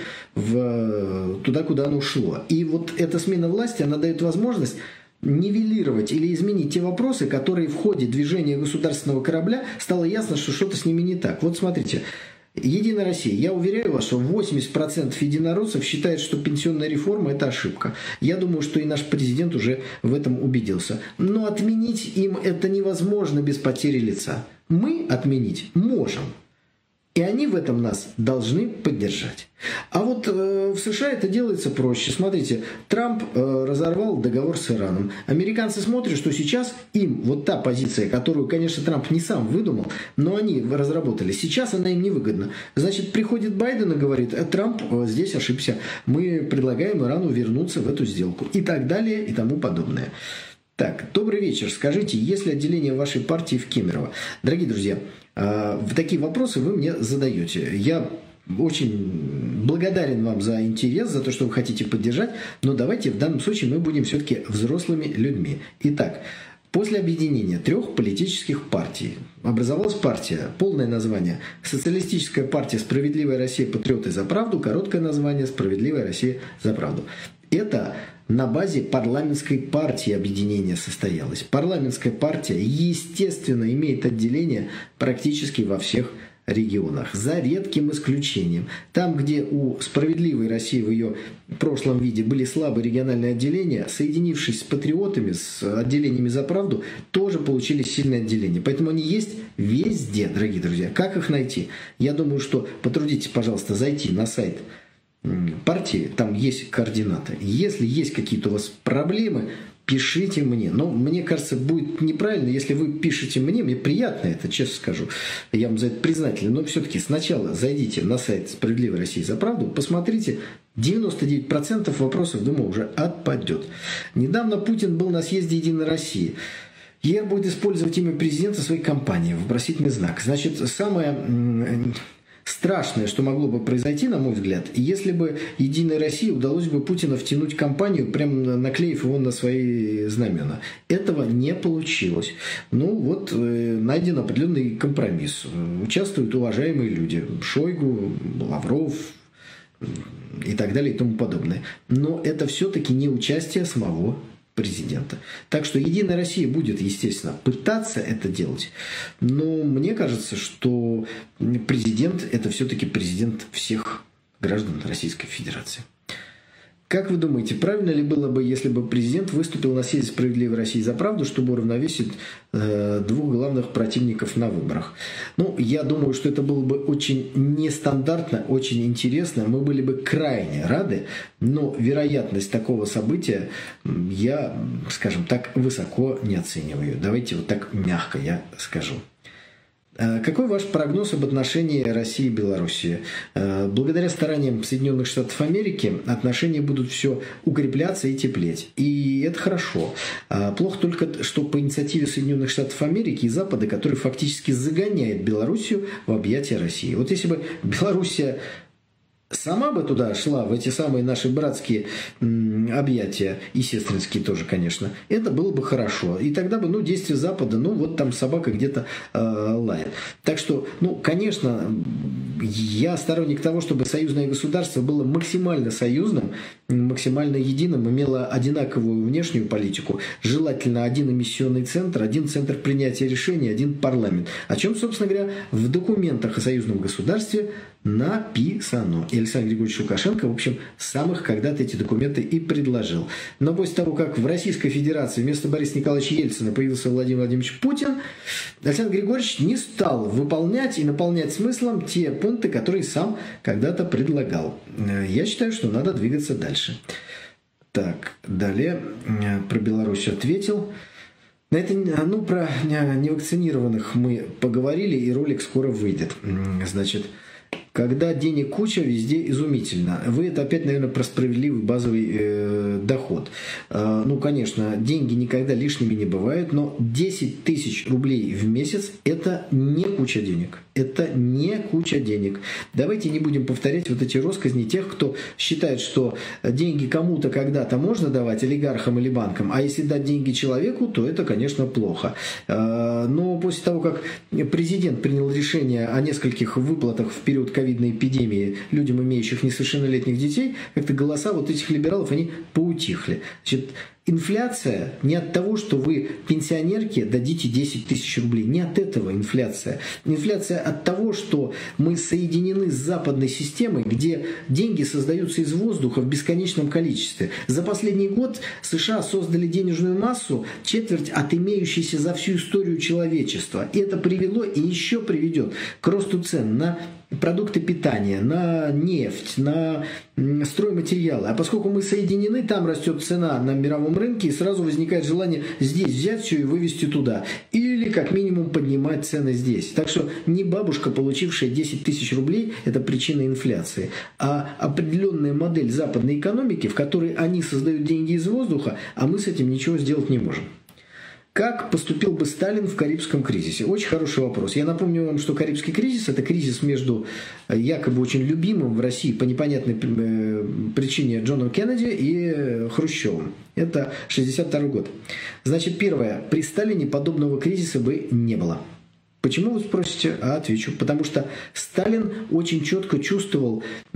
в, туда, куда оно шло. И вот эта смена власти, она дает возможность нивелировать или изменить те вопросы, которые в ходе движения государственного корабля стало ясно, что что-то с ними не так. Вот смотрите, Единая Россия. Я уверяю вас, что восемьдесят процентов единороссов считают, что пенсионная реформа – это ошибка. Я думаю, что и наш президент уже в этом убедился. Но отменить им это невозможно без потери лица. Мы отменить можем. И они в этом нас должны поддержать. А вот э, в США это делается проще. Смотрите, Трамп э, разорвал договор с Ираном. Американцы смотрят, что сейчас им вот та позиция, которую, конечно, Трамп не сам выдумал, но они разработали, сейчас она им невыгодна. Значит, приходит Байден и говорит, э, Трамп э, здесь ошибся. Мы предлагаем Ирану вернуться в эту сделку. И так далее, и тому подобное. Так, добрый вечер. Скажите, есть ли отделение вашей партии в Кемерово? Дорогие друзья, в такие вопросы вы мне задаете. Я очень благодарен вам за интерес, за то, что вы хотите поддержать, но давайте в данном случае мы будем все-таки взрослыми людьми. Итак, после объединения трех политических партий образовалась партия, полное название «Социалистическая партия «Справедливая Россия. Патриоты за правду», короткое название «Справедливая Россия за правду». Это на базе парламентской партии объединение состоялось. Парламентская партия, естественно, имеет отделение практически во всех регионах, за редким исключением. Там, где у «Справедливой России» в ее прошлом виде были слабые региональные отделения, соединившись с патриотами, с отделениями «За правду», тоже получили сильные отделения. Поэтому они есть везде, дорогие друзья. Как их найти? Я думаю, что потрудитесь, пожалуйста, зайти на сайт партии, там есть координаты. Если есть какие-то у вас проблемы, пишите мне. Но мне кажется, будет неправильно, если вы пишете мне. Мне приятно это, честно скажу. Я вам за это признателен. Но все-таки сначала зайдите на сайт «Справедливой России за правду», посмотрите. девяносто девять процентов вопросов, думаю, уже отпадет. Недавно Путин был на съезде «Единой России». Е Р будет использовать имя президента в своей кампании. Вопросительный знак. Значит, самое страшное, что могло бы произойти, на мой взгляд, если бы «Единой России» удалось бы Путина втянуть в кампанию, прямо наклеив его на свои знамена. Этого не получилось. Ну вот, э, найден определенный компромисс. Участвуют уважаемые люди. Шойгу, Лавров и так далее и тому подобное. Но это все-таки не участие самого президента. Так что «Единая Россия» будет, естественно, пытаться это делать, но мне кажется, что президент – это все-таки президент всех граждан Российской Федерации. Как вы думаете, правильно ли было бы, если бы президент выступил на съезде «Справедливой России за правду», чтобы уравновесить э, двух главных противников на выборах? Ну, я думаю, что это было бы очень нестандартно, очень интересно. Мы были бы крайне рады, но вероятность такого события я, скажем так, высоко не оцениваю. Давайте вот так мягко я скажу. Какой ваш прогноз об отношении России и Белоруссии? Благодаря стараниям Соединенных Штатов Америки отношения будут все укрепляться и теплеть. И это хорошо. Плохо только, что по инициативе Соединенных Штатов Америки и Запада, который фактически загоняет Белоруссию в объятия России. Вот если бы Белоруссия сама бы туда шла, в эти самые наши братские м, объятия, и сестринские тоже, конечно, это было бы хорошо. И тогда бы, ну, действия Запада, ну, вот там собака где-то э, лает. Так что, ну, конечно, я сторонник того, чтобы союзное государство было максимально союзным, максимально единым, имело одинаковую внешнюю политику, желательно один эмиссионный центр, один центр принятия решений, один парламент. О чем, собственно говоря, в документах о союзном государстве написано. И Александр Григорьевич Лукашенко, в общем, самых когда-то эти документы и предложил. Но после того, как в Российской Федерации вместо Бориса Николаевича Ельцина появился Владимир Владимирович Путин, Александр Григорьевич не стал выполнять и наполнять смыслом те пункты, которые сам когда-то предлагал. Я считаю, что надо двигаться дальше. Так, далее про Беларусь ответил. На это, ну, про невакцинированных мы поговорили, и ролик скоро выйдет. Значит, когда денег куча, везде изумительно. Вы это опять, наверное, про справедливый базовый э, доход. Э, ну, конечно, деньги никогда лишними не бывают, но десять тысяч рублей в месяц – это не куча денег. Это не куча денег. Давайте не будем повторять вот эти россказни тех, кто считает, что деньги кому-то когда-то можно давать, олигархам или банкам, а если дать деньги человеку, то это, конечно, плохо. Э, но после того, как президент принял решение о нескольких выплатах в период ковидной эпидемии людям, имеющих несовершеннолетних детей, как-то голоса вот этих либералов, они поутихли. Значит, инфляция не от того, что вы пенсионерке дадите десять тысяч рублей. Не от этого инфляция. Инфляция от того, что мы соединены с западной системой, где деньги создаются из воздуха в бесконечном количестве. За последний год США создали денежную массу четверть от имеющейся за всю историю человечества. И это привело и еще приведет к росту цен на продукты питания, на нефть, на стройматериалы. А поскольку мы соединены, там растет цена на мировом рынке, и сразу возникает желание здесь взять все и вывести туда. Или, как минимум, поднимать цены здесь. Так что не бабушка, получившая десять тысяч рублей, это причина инфляции, а определенная модель западной экономики, в которой они создают деньги из воздуха, а мы с этим ничего сделать не можем. Как поступил бы Сталин в Карибском кризисе? Очень хороший вопрос. Я напомню вам, что Карибский кризис – это кризис между якобы очень любимым в России по непонятной причине Джоном Кеннеди и Хрущевым. Это шестьдесят второй год. Значит, первое. При Сталине подобного кризиса бы не было. Почему, вы спросите? А отвечу. Потому что Сталин очень четко чувствовал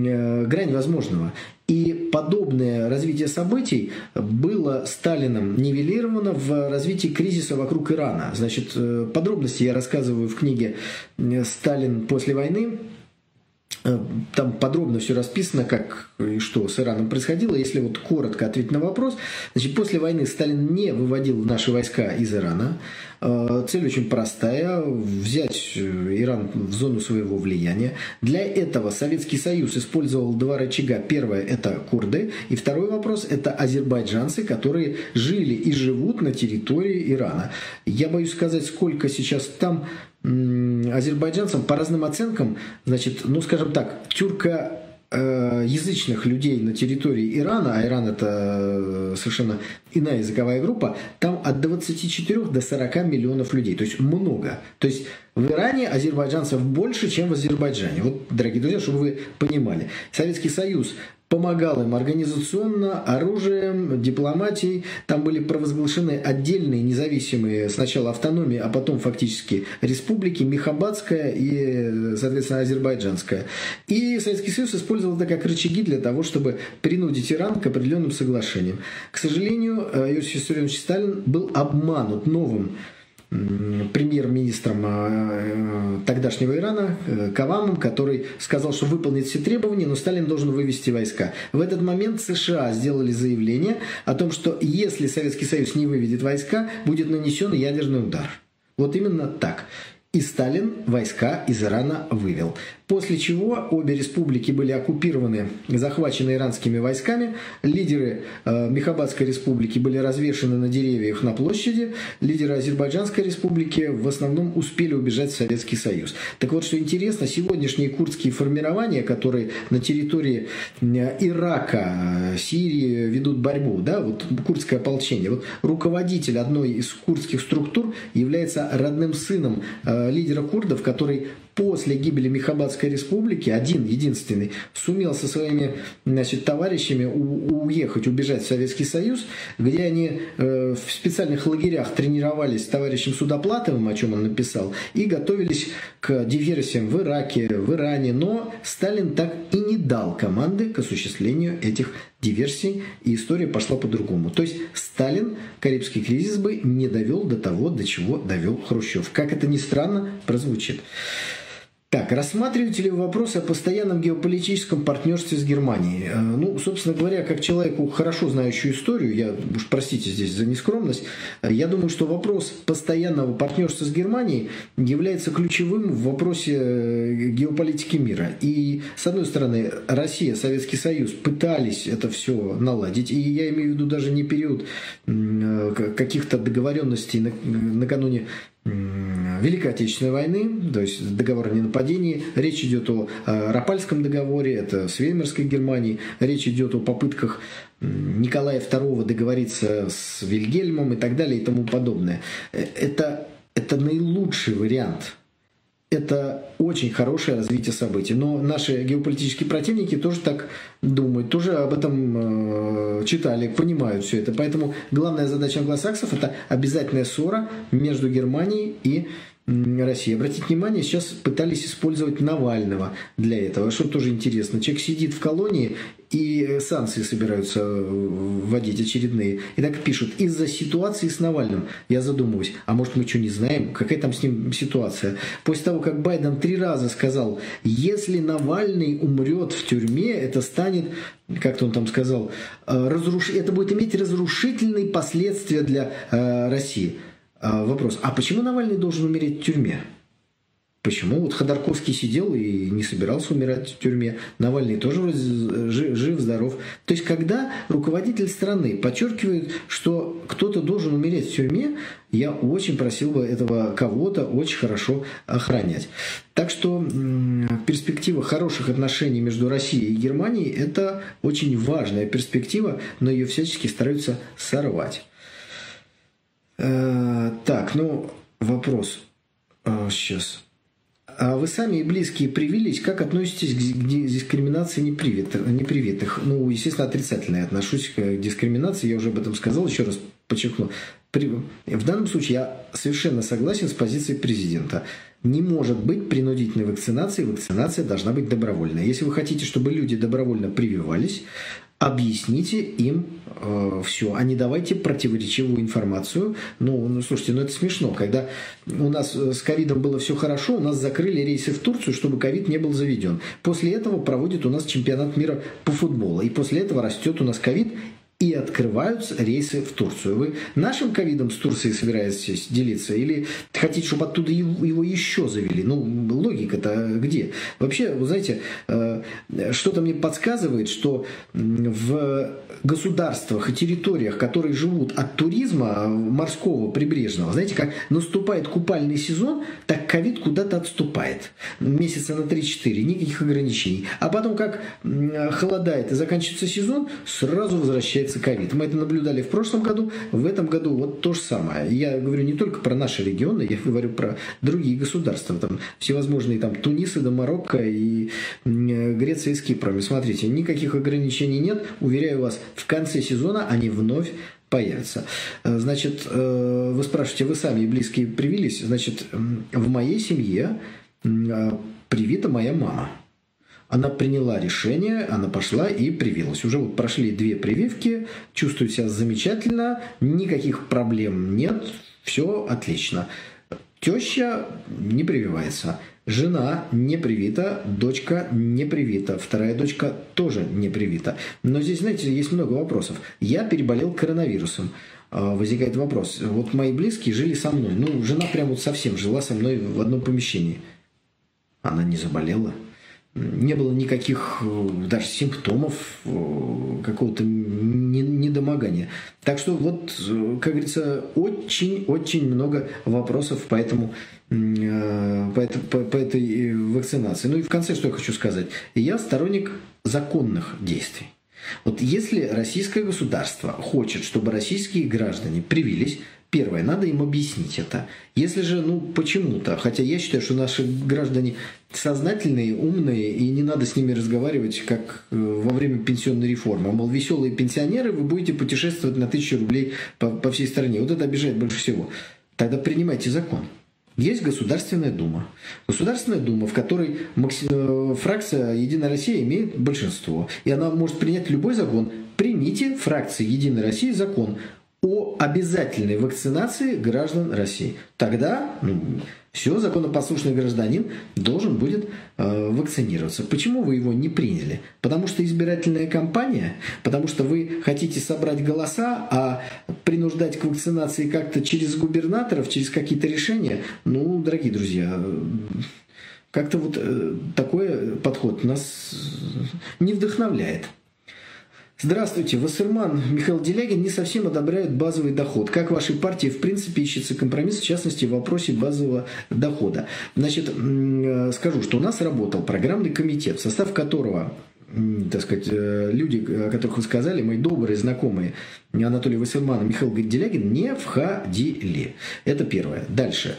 грань возможного. И подобное развитие событий было Сталином нивелировано в развитии кризиса вокруг Ирана. Значит, подробности я рассказываю в книге «Сталин после войны». Там подробно все расписано, как и что с Ираном происходило. Если вот коротко ответить на вопрос, значит, после войны Сталин не выводил наши войска из Ирана. Цель очень простая – взять Иран в зону своего влияния. Для этого Советский Союз использовал два рычага. Первое – это курды. И второй вопрос – это азербайджанцы, которые жили и живут на территории Ирана. Я боюсь сказать, сколько сейчас там азербайджанцам, по разным оценкам, значит, ну, скажем так, тюркоязычных людей на территории Ирана, а Иран это совершенно иная языковая группа, там от двадцати четырёх до сорока миллионов людей, то есть много. То есть в Иране азербайджанцев больше, чем в Азербайджане. Вот, дорогие друзья, чтобы вы понимали. Советский Союз помогал им организационно, оружием, дипломатией. Там были провозглашены отдельные независимые сначала автономии, а потом фактически республики, Мехабадская и, соответственно, Азербайджанская. И Советский Союз использовал это как рычаги для того, чтобы принудить Иран к определенным соглашениям. К сожалению, Иосиф Виссарионович Сталин был обманут новым премьер-министром тогдашнего Ирана Кавамом, который сказал, что выполнит все требования, но Сталин должен вывести войска. В этот момент США сделали заявление о том, что если Советский Союз не выведет войска, будет нанесен ядерный удар. Вот именно так. И Сталин войска из Ирана вывел. После чего обе республики были оккупированы, захвачены иранскими войсками. Лидеры э, Мехабадской республики были развешаны на деревьях на площади. Лидеры Азербайджанской республики в основном успели убежать в Советский Союз. Так вот, что интересно, сегодняшние курдские формирования, которые на территории Ирака, Сирии ведут борьбу, да, вот курдское ополчение, вот руководитель одной из курдских структур является родным сыном э, лидера курдов, который после гибели Мехабадской республики, один, единственный, сумел со своими, значит, товарищами у- уехать, убежать в Советский Союз, где они э, в специальных лагерях тренировались с товарищем Судоплатовым, о чем он написал, и готовились к диверсиям в Ираке, в Иране. Но Сталин так и не дал команды к осуществлению этих диверсий, и история пошла по-другому. То есть Сталин Карибский кризис бы не довел до того, до чего довел Хрущев. Как это ни странно прозвучит. Так, рассматриваете ли вы вопрос о постоянном геополитическом партнерстве с Германией? Ну, собственно говоря, как человеку, хорошо знающую историю, я уж простите здесь за нескромность, я думаю, что вопрос постоянного партнерства с Германией является ключевым в вопросе геополитики мира. И, с одной стороны, Россия, Советский Союз пытались это все наладить, и я имею в виду даже не период каких-то договоренностей накануне Великой Отечественной войны, то есть договор о ненападении. Речь идет о Рапальском договоре, это с Веймарской Германией. Речь идет о попытках Николая второго договориться с Вильгельмом и так далее и тому подобное. Это, это наилучший вариант. Это очень хорошее развитие событий. Но наши геополитические противники тоже так думают, тоже об этом э, читали, понимают все это. Поэтому главная задача англосаксов – это обязательная ссора между Германией и Россией. Обратите внимание, сейчас пытались использовать Навального для этого. Что тоже интересно. Человек сидит в колонии, и санкции собираются вводить очередные. И так пишут: из-за ситуации с Навальным. Я задумываюсь, а может мы что не знаем, какая там с ним ситуация. После того, как Байден три раза сказал, если Навальный умрет в тюрьме, это станет, как-то он там сказал, разруш... это будет иметь разрушительные последствия для э, России. А вопрос, а почему Навальный должен умереть в тюрьме? Почему? Вот Ходорковский сидел и не собирался умирать в тюрьме. Навальный тоже жив-здоров. То есть, когда руководитель страны подчеркивает, что кто-то должен умереть в тюрьме, я очень просил бы этого кого-то очень хорошо охранять. Так что перспектива хороших отношений между Россией и Германией – это очень важная перспектива, но ее всячески стараются сорвать. Так, ну, вопрос. Сейчас. А вы сами и близкие привились, как относитесь к дискриминации непривитых? Ну, естественно, отрицательно я отношусь к дискриминации, я уже об этом сказал, еще раз подчеркну. В данном случае я совершенно согласен с позицией президента. Не может быть принудительной вакцинации, вакцинация должна быть добровольной. Если вы хотите, чтобы люди добровольно прививались, объясните им э, все, а не давайте противоречивую информацию. Ну, ну, слушайте, ну это смешно. Когда у нас с ковидом было все хорошо, у нас закрыли рейсы в Турцию, чтобы ковид не был заведен. После этого проводят у нас чемпионат мира по футболу. И после этого растет у нас ковид, и открываются рейсы в Турцию. Вы нашим ковидом с Турцией собираетесь делиться или хотите, чтобы оттуда его еще завели? Ну, логика-то где? Вообще, вы знаете, что-то мне подсказывает, что в государствах и территориях, которые живут от туризма морского, прибрежного, знаете, как наступает купальный сезон, так ковид куда-то отступает. Месяца на три-четыре, никаких ограничений. А потом, как холодает и заканчивается сезон, сразу возвращается ковид. Мы это наблюдали в прошлом году, в этом году вот то же самое. Я говорю не только про наши регионы, я говорю про другие государства. Там всевозможные там Тунисы, до Марокко и Греция и с Кипром. Смотрите, никаких ограничений нет. Уверяю вас, в конце сезона они вновь появятся. Значит, вы спрашиваете, вы сами и близкие привились? Значит, в моей семье привита моя мама. Она приняла решение, она пошла и привилась. Уже вот прошли две прививки, чувствует себя замечательно, никаких проблем нет, все отлично. Теща не прививается, жена не привита, дочка не привита, вторая дочка тоже не привита. Но здесь, знаете, есть много вопросов. Я переболел коронавирусом. Возникает вопрос. Вот мои близкие жили со мной. Ну, жена прям вот совсем жила со мной в одном помещении. Она не заболела. Не было никаких даже симптомов какого-то недомогания. Так что вот, как говорится, очень-очень много вопросов по, этому, по, это, по, по этой вакцинации. Ну и в конце, что я хочу сказать. Я сторонник законных действий. Вот если российское государство хочет, чтобы российские граждане привились, первое, надо им объяснить это. Если же, ну, почему-то, хотя я считаю, что наши граждане сознательные, умные, и не надо с ними разговаривать, как во время пенсионной реформы. Мол, веселые пенсионеры, вы будете путешествовать на тысячу рублей по, по всей стране. Вот это обижает больше всего. Тогда принимайте закон. Есть Государственная Дума. Государственная Дума, в которой фракция «Единая Россия» имеет большинство. И она может принять любой закон. Примите фракции «Единая Россия» закон о обязательной вакцинации граждан России. Тогда ну, все, законопослушный гражданин должен будет э, вакцинироваться. Почему вы его не приняли? Потому что избирательная кампания, потому что вы хотите собрать голоса, а принуждать к вакцинации как-то через губернаторов, через какие-то решения, ну, дорогие друзья, как-то вот э, такой подход нас не вдохновляет. Здравствуйте, Вассерман Михаил Делягин не совсем одобряет базовый доход. Как в вашей партии, в принципе, ищется компромисс, в частности, в вопросе базового дохода? Значит, скажу, что у нас работал программный комитет, в состав которого, так сказать, люди, о которых вы сказали, мои добрые знакомые Анатолий Вассерман и Михаил Делягин, не входили. Это первое. Дальше.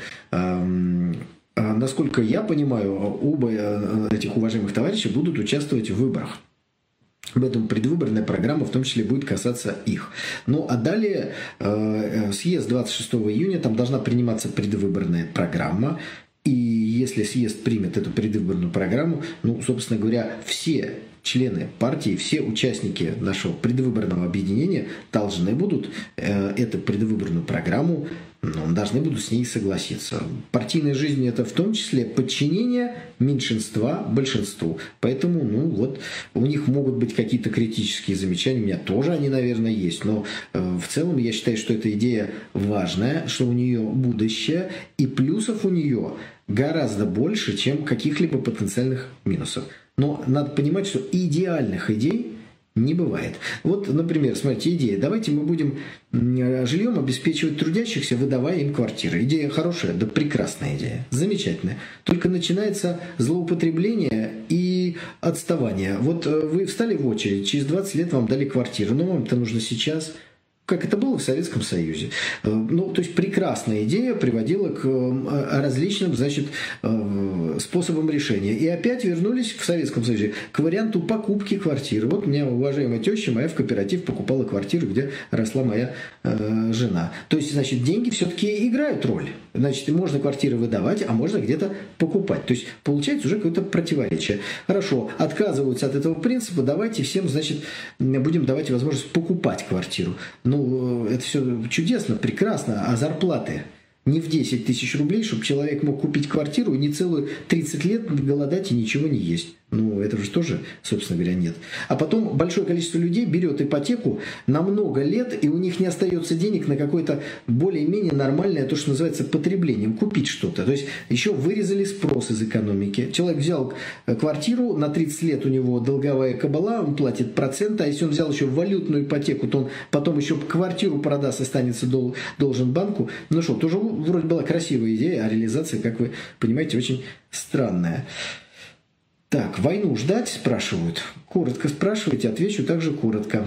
Насколько я понимаю, оба этих уважаемых товарищей будут участвовать в выборах. Поэтому предвыборная программа в том числе будет касаться их. Ну а далее э, съезд двадцать шестого июня, там должна приниматься предвыборная программа. И если съезд примет эту предвыборную программу, ну, собственно говоря, все члены партии, все участники нашего предвыборного объединения должны будут э, эту предвыборную программу, ну, должны будут с ней согласиться. Партийная жизнь – это в том числе подчинение меньшинства большинству. Поэтому, ну, вот у них могут быть какие-то критические замечания, у меня тоже они, наверное, есть. Но э, в целом я считаю, что эта идея важная, что у нее будущее, и плюсов у нее гораздо больше, чем каких-либо потенциальных минусов. Но надо понимать, что идеальных идей не бывает. Вот, например, смотрите, идея. Давайте мы будем жильем обеспечивать трудящихся, выдавая им квартиры. Идея хорошая, да прекрасная идея. Замечательная. Только начинается злоупотребление и отставание. Вот вы встали в очередь, через двадцать лет вам дали квартиру, но вам это нужно сейчас. Как это было в Советском Союзе. Ну, то есть прекрасная идея приводила к различным, значит, способом решения. И опять вернулись в Советском Союзе к варианту покупки квартиры. Вот у меня уважаемая теща моя в кооператив покупала квартиру, где росла моя э, жена. То есть, значит, деньги все-таки играют роль. Значит, можно квартиры выдавать, а можно где-то покупать. То есть, получается уже какое-то противоречие. Хорошо, отказываются от этого принципа, давайте всем, значит, будем давать возможность покупать квартиру. Ну, это все чудесно, прекрасно, а зарплаты? Не в десять тысяч рублей, чтобы человек мог купить квартиру и не целую тридцать лет голодать и ничего не есть. Ну, это же тоже, собственно говоря, нет. А потом большое количество людей берет ипотеку на много лет, и у них не остается денег на какое-то более-менее нормальное, то, что называется, потреблением, купить что-то. То есть еще вырезали спрос из экономики. Человек взял квартиру, на тридцать лет у него долговая кабала, он платит проценты, а если он взял еще валютную ипотеку, то он потом еще квартиру продаст, останется дол- должен банку. Ну что, тоже вроде была красивая идея, а реализация, как вы понимаете, очень странная. Так, войну ждать, спрашивают. Коротко спрашиваете, отвечу также коротко.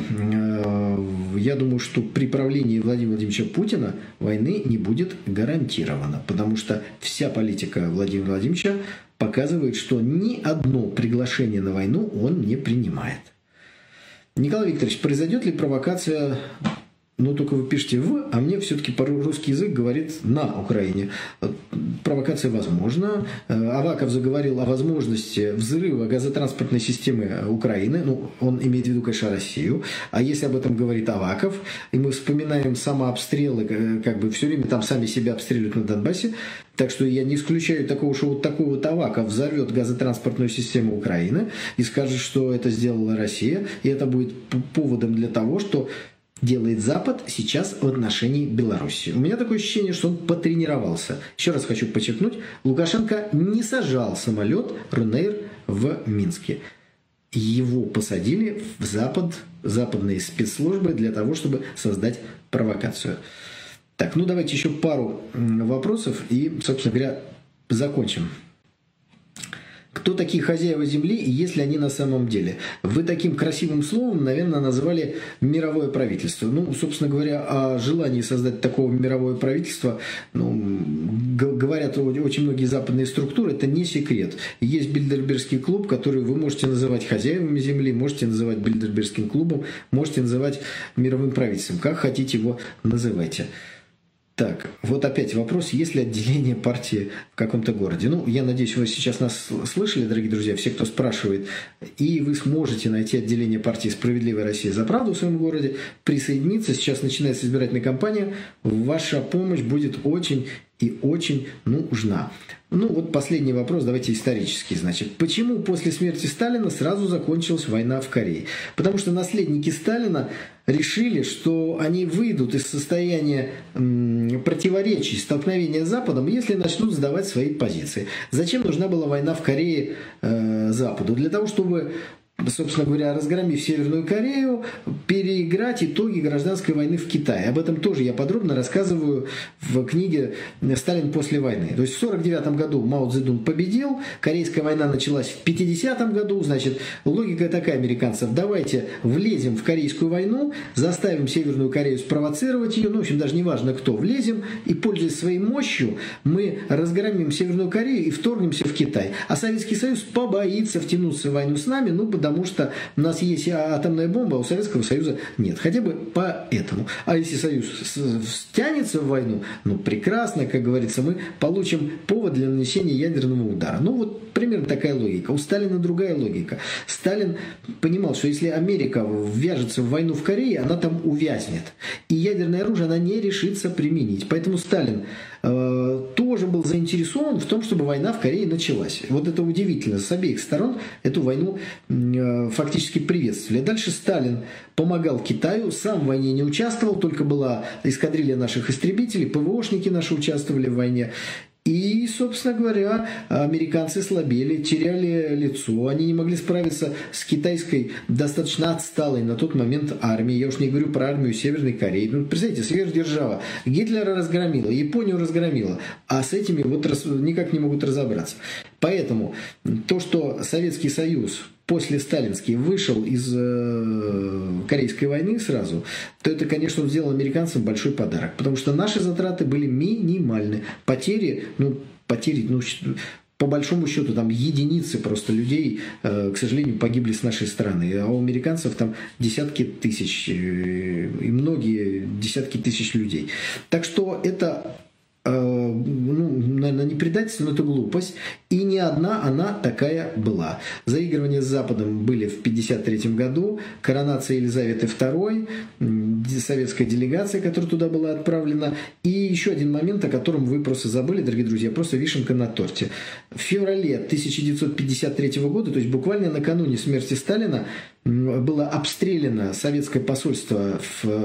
Я думаю, что при правлении Владимира Владимировича Путина войны не будет гарантировано, потому что вся политика Владимира Владимировича показывает, что ни одно приглашение на войну он не принимает. Николай Викторович, произойдет ли провокация... Ну, только вы пишете «в», а мне все-таки русский язык говорит «на Украине». Провокация возможна. Аваков заговорил о возможности взрыва газотранспортной системы Украины. Ну, он имеет в виду, конечно, Россию. А если об этом говорит Аваков, и мы вспоминаем самообстрелы, как бы все время там сами себя обстреливают на Донбассе, так что я не исключаю такого, что вот такой вот Аваков взорвет газотранспортную систему Украины и скажет, что это сделала Россия, и это будет поводом для того, что делает Запад сейчас в отношении Беларуси. У меня такое ощущение, что он потренировался. Еще раз хочу подчеркнуть, Лукашенко не сажал самолет Ryanair в Минске. Его посадили в Запад, западные спецслужбы для того, чтобы создать провокацию. Так, ну давайте еще пару вопросов и, собственно говоря, закончим. Кто такие хозяева земли и есть ли они на самом деле? Вы таким красивым словом, наверное, назвали мировое правительство. Ну, собственно говоря, о желании создать такого мировое правительство, ну, говорят очень многие западные структуры, это не секрет. Есть Бильдербергский клуб, который вы можете называть хозяевами земли, можете называть Бильдербергским клубом, можете называть мировым правительством. Как хотите его называйте. Так, вот опять вопрос, есть ли отделение партии в каком-то городе? Ну, я надеюсь, вы сейчас нас слышали, дорогие друзья, все, кто спрашивает, и вы сможете найти отделение партии «Справедливая Россия за правду» в своем городе, присоединиться. Сейчас начинается избирательная кампания, ваша помощь будет очень и очень нужна. Ну, вот последний вопрос, давайте исторический, значит. Почему после смерти Сталина сразу закончилась война в Корее? Потому что наследники Сталина решили, что они выйдут из состояния м, противоречий, столкновения с Западом, если начнут сдавать свои позиции. Зачем нужна была война в Корее э, Западу? Для того, чтобы, собственно говоря, разгромив Северную Корею, переиграть итоги гражданской войны в Китае. Об этом тоже я подробно рассказываю в книге «Сталин после войны». То есть в сорок девятом году Мао Цзэдун победил, Корейская война началась в пятидесятом году, значит, логика такая американцев: давайте влезем в Корейскую войну, заставим Северную Корею спровоцировать ее, ну, в общем, даже не важно кто, влезем, и, пользуясь своей мощью, мы разгромим Северную Корею и вторгнемся в Китай. А Советский Союз побоится втянуться в войну с нами, ну, потому что у нас есть атомная бомба, а у Советского Союза нет. Хотя бы поэтому. А если Союз втянется в войну, ну, прекрасно, как говорится, мы получим повод для нанесения ядерного удара. Ну, вот примерно такая логика. У Сталина другая логика. Сталин понимал, что если Америка ввяжется в войну в Корее, она там увязнет. И ядерное оружие она не решится применить. Поэтому Сталин э, тоже был заинтересован в том, чтобы война в Корее началась. Вот это удивительно. С обеих сторон эту войну э, фактически приветствовали. Дальше Сталин помогал Китаю, сам в войне не участвовал, только была эскадрилья наших истребителей, ПВОшники наши участвовали в войне. И, собственно говоря, американцы слабели, теряли лицо. Они не могли справиться с китайской, достаточно отсталой на тот момент армией. Я уж не говорю про армию Северной Кореи. Ну, представляете, сверхдержава Гитлера разгромила, Японию разгромила, а с этими вот никак не могут разобраться. Поэтому то, что Советский Союз после сталинский вышел из э, Корейской войны сразу, то это, конечно, он сделал американцам большой подарок. Потому что наши затраты были минимальны. Потери, ну, потери, ну, по большому счету, там единицы просто людей, к сожалению, погибли с нашей стороны. А у американцев там десятки тысяч, и многие десятки тысяч людей. Так что это, ну, наверное, не предательство, но это глупость. И не одна она такая была. Заигрывания с Западом были в пятьдесят третьем году, коронация Елизаветы второй, советская делегация, которая туда была отправлена. И еще один момент, о котором вы просто забыли, дорогие друзья, просто вишенка на торте. В феврале тысяча девятьсот пятьдесят третьего года, то есть буквально накануне смерти Сталина, было обстреляно советское посольство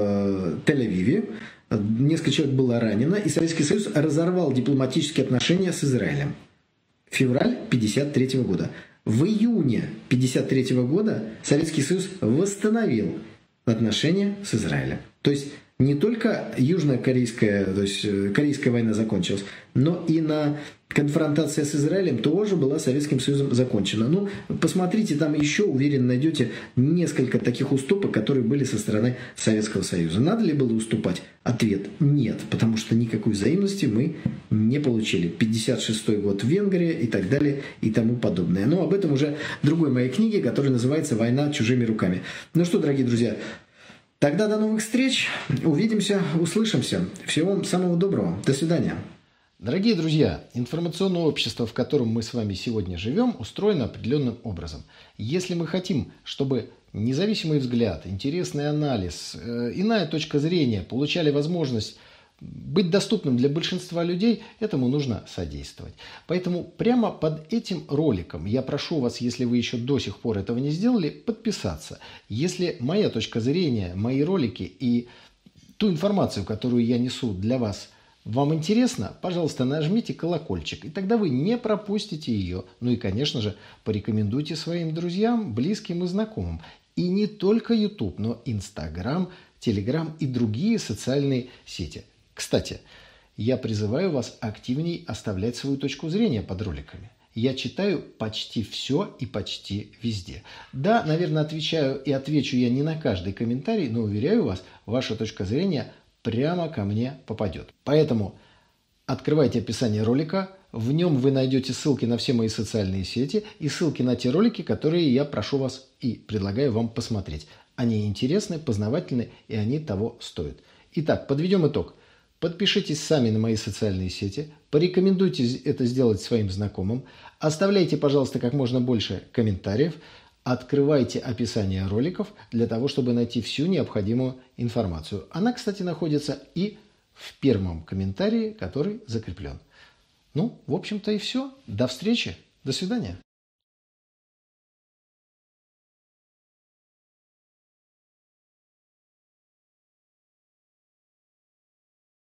в Тель-Авиве. Несколько человек было ранено, и Советский Союз разорвал дипломатические отношения с Израилем. Февраль пятьдесят третьего года. В июне пятьдесят третьего года Советский Союз восстановил отношения с Израилем. То есть не только южнокорейская, то есть корейская война закончилась, но и на конфронтация с Израилем тоже была Советским Союзом закончена. Ну, посмотрите, там еще, уверен, найдете несколько таких уступок, которые были со стороны Советского Союза. Надо ли было уступать? Ответ – нет, потому что никакой взаимности мы не получили. пятьдесят шестой год, Венгрия и так далее и тому подобное. Но об этом уже в другой моей книге, которая называется «Война чужими руками». Ну что, дорогие друзья, тогда до новых встреч. Увидимся, услышимся. Всего вам самого доброго. До свидания. Дорогие друзья, информационное общество, в котором мы с вами сегодня живем, устроено определенным образом. Если мы хотим, чтобы независимый взгляд, интересный анализ, э, иная точка зрения получали возможность быть доступным для большинства людей, этому нужно содействовать. Поэтому прямо под этим роликом я прошу вас, если вы еще до сих пор этого не сделали, подписаться. Если моя точка зрения, мои ролики и ту информацию, которую я несу для вас, вам интересно, пожалуйста, нажмите колокольчик, и тогда вы не пропустите ее. Ну и, конечно же, порекомендуйте своим друзьям, близким и знакомым. И не только YouTube, но Instagram, Telegram и другие социальные сети. Кстати, я призываю вас активней оставлять свою точку зрения под роликами. Я читаю почти все и почти везде. Да, наверное, отвечаю и отвечу я не на каждый комментарий, но уверяю вас, ваша точка зрения прямо ко мне попадет. Поэтому открывайте описание ролика, в нем вы найдете ссылки на все мои социальные сети и ссылки на те ролики, которые я прошу вас и предлагаю вам посмотреть. Они интересны, познавательны и они того стоят. Итак, подведем итог. Подпишитесь сами на мои социальные сети, порекомендуйте это сделать своим знакомым, оставляйте, пожалуйста, как можно больше комментариев, открывайте описание роликов для того, чтобы найти всю необходимую информацию. Она, кстати, находится и в первом комментарии, который закреплен. Ну, в общем-то и все. До встречи. До свидания.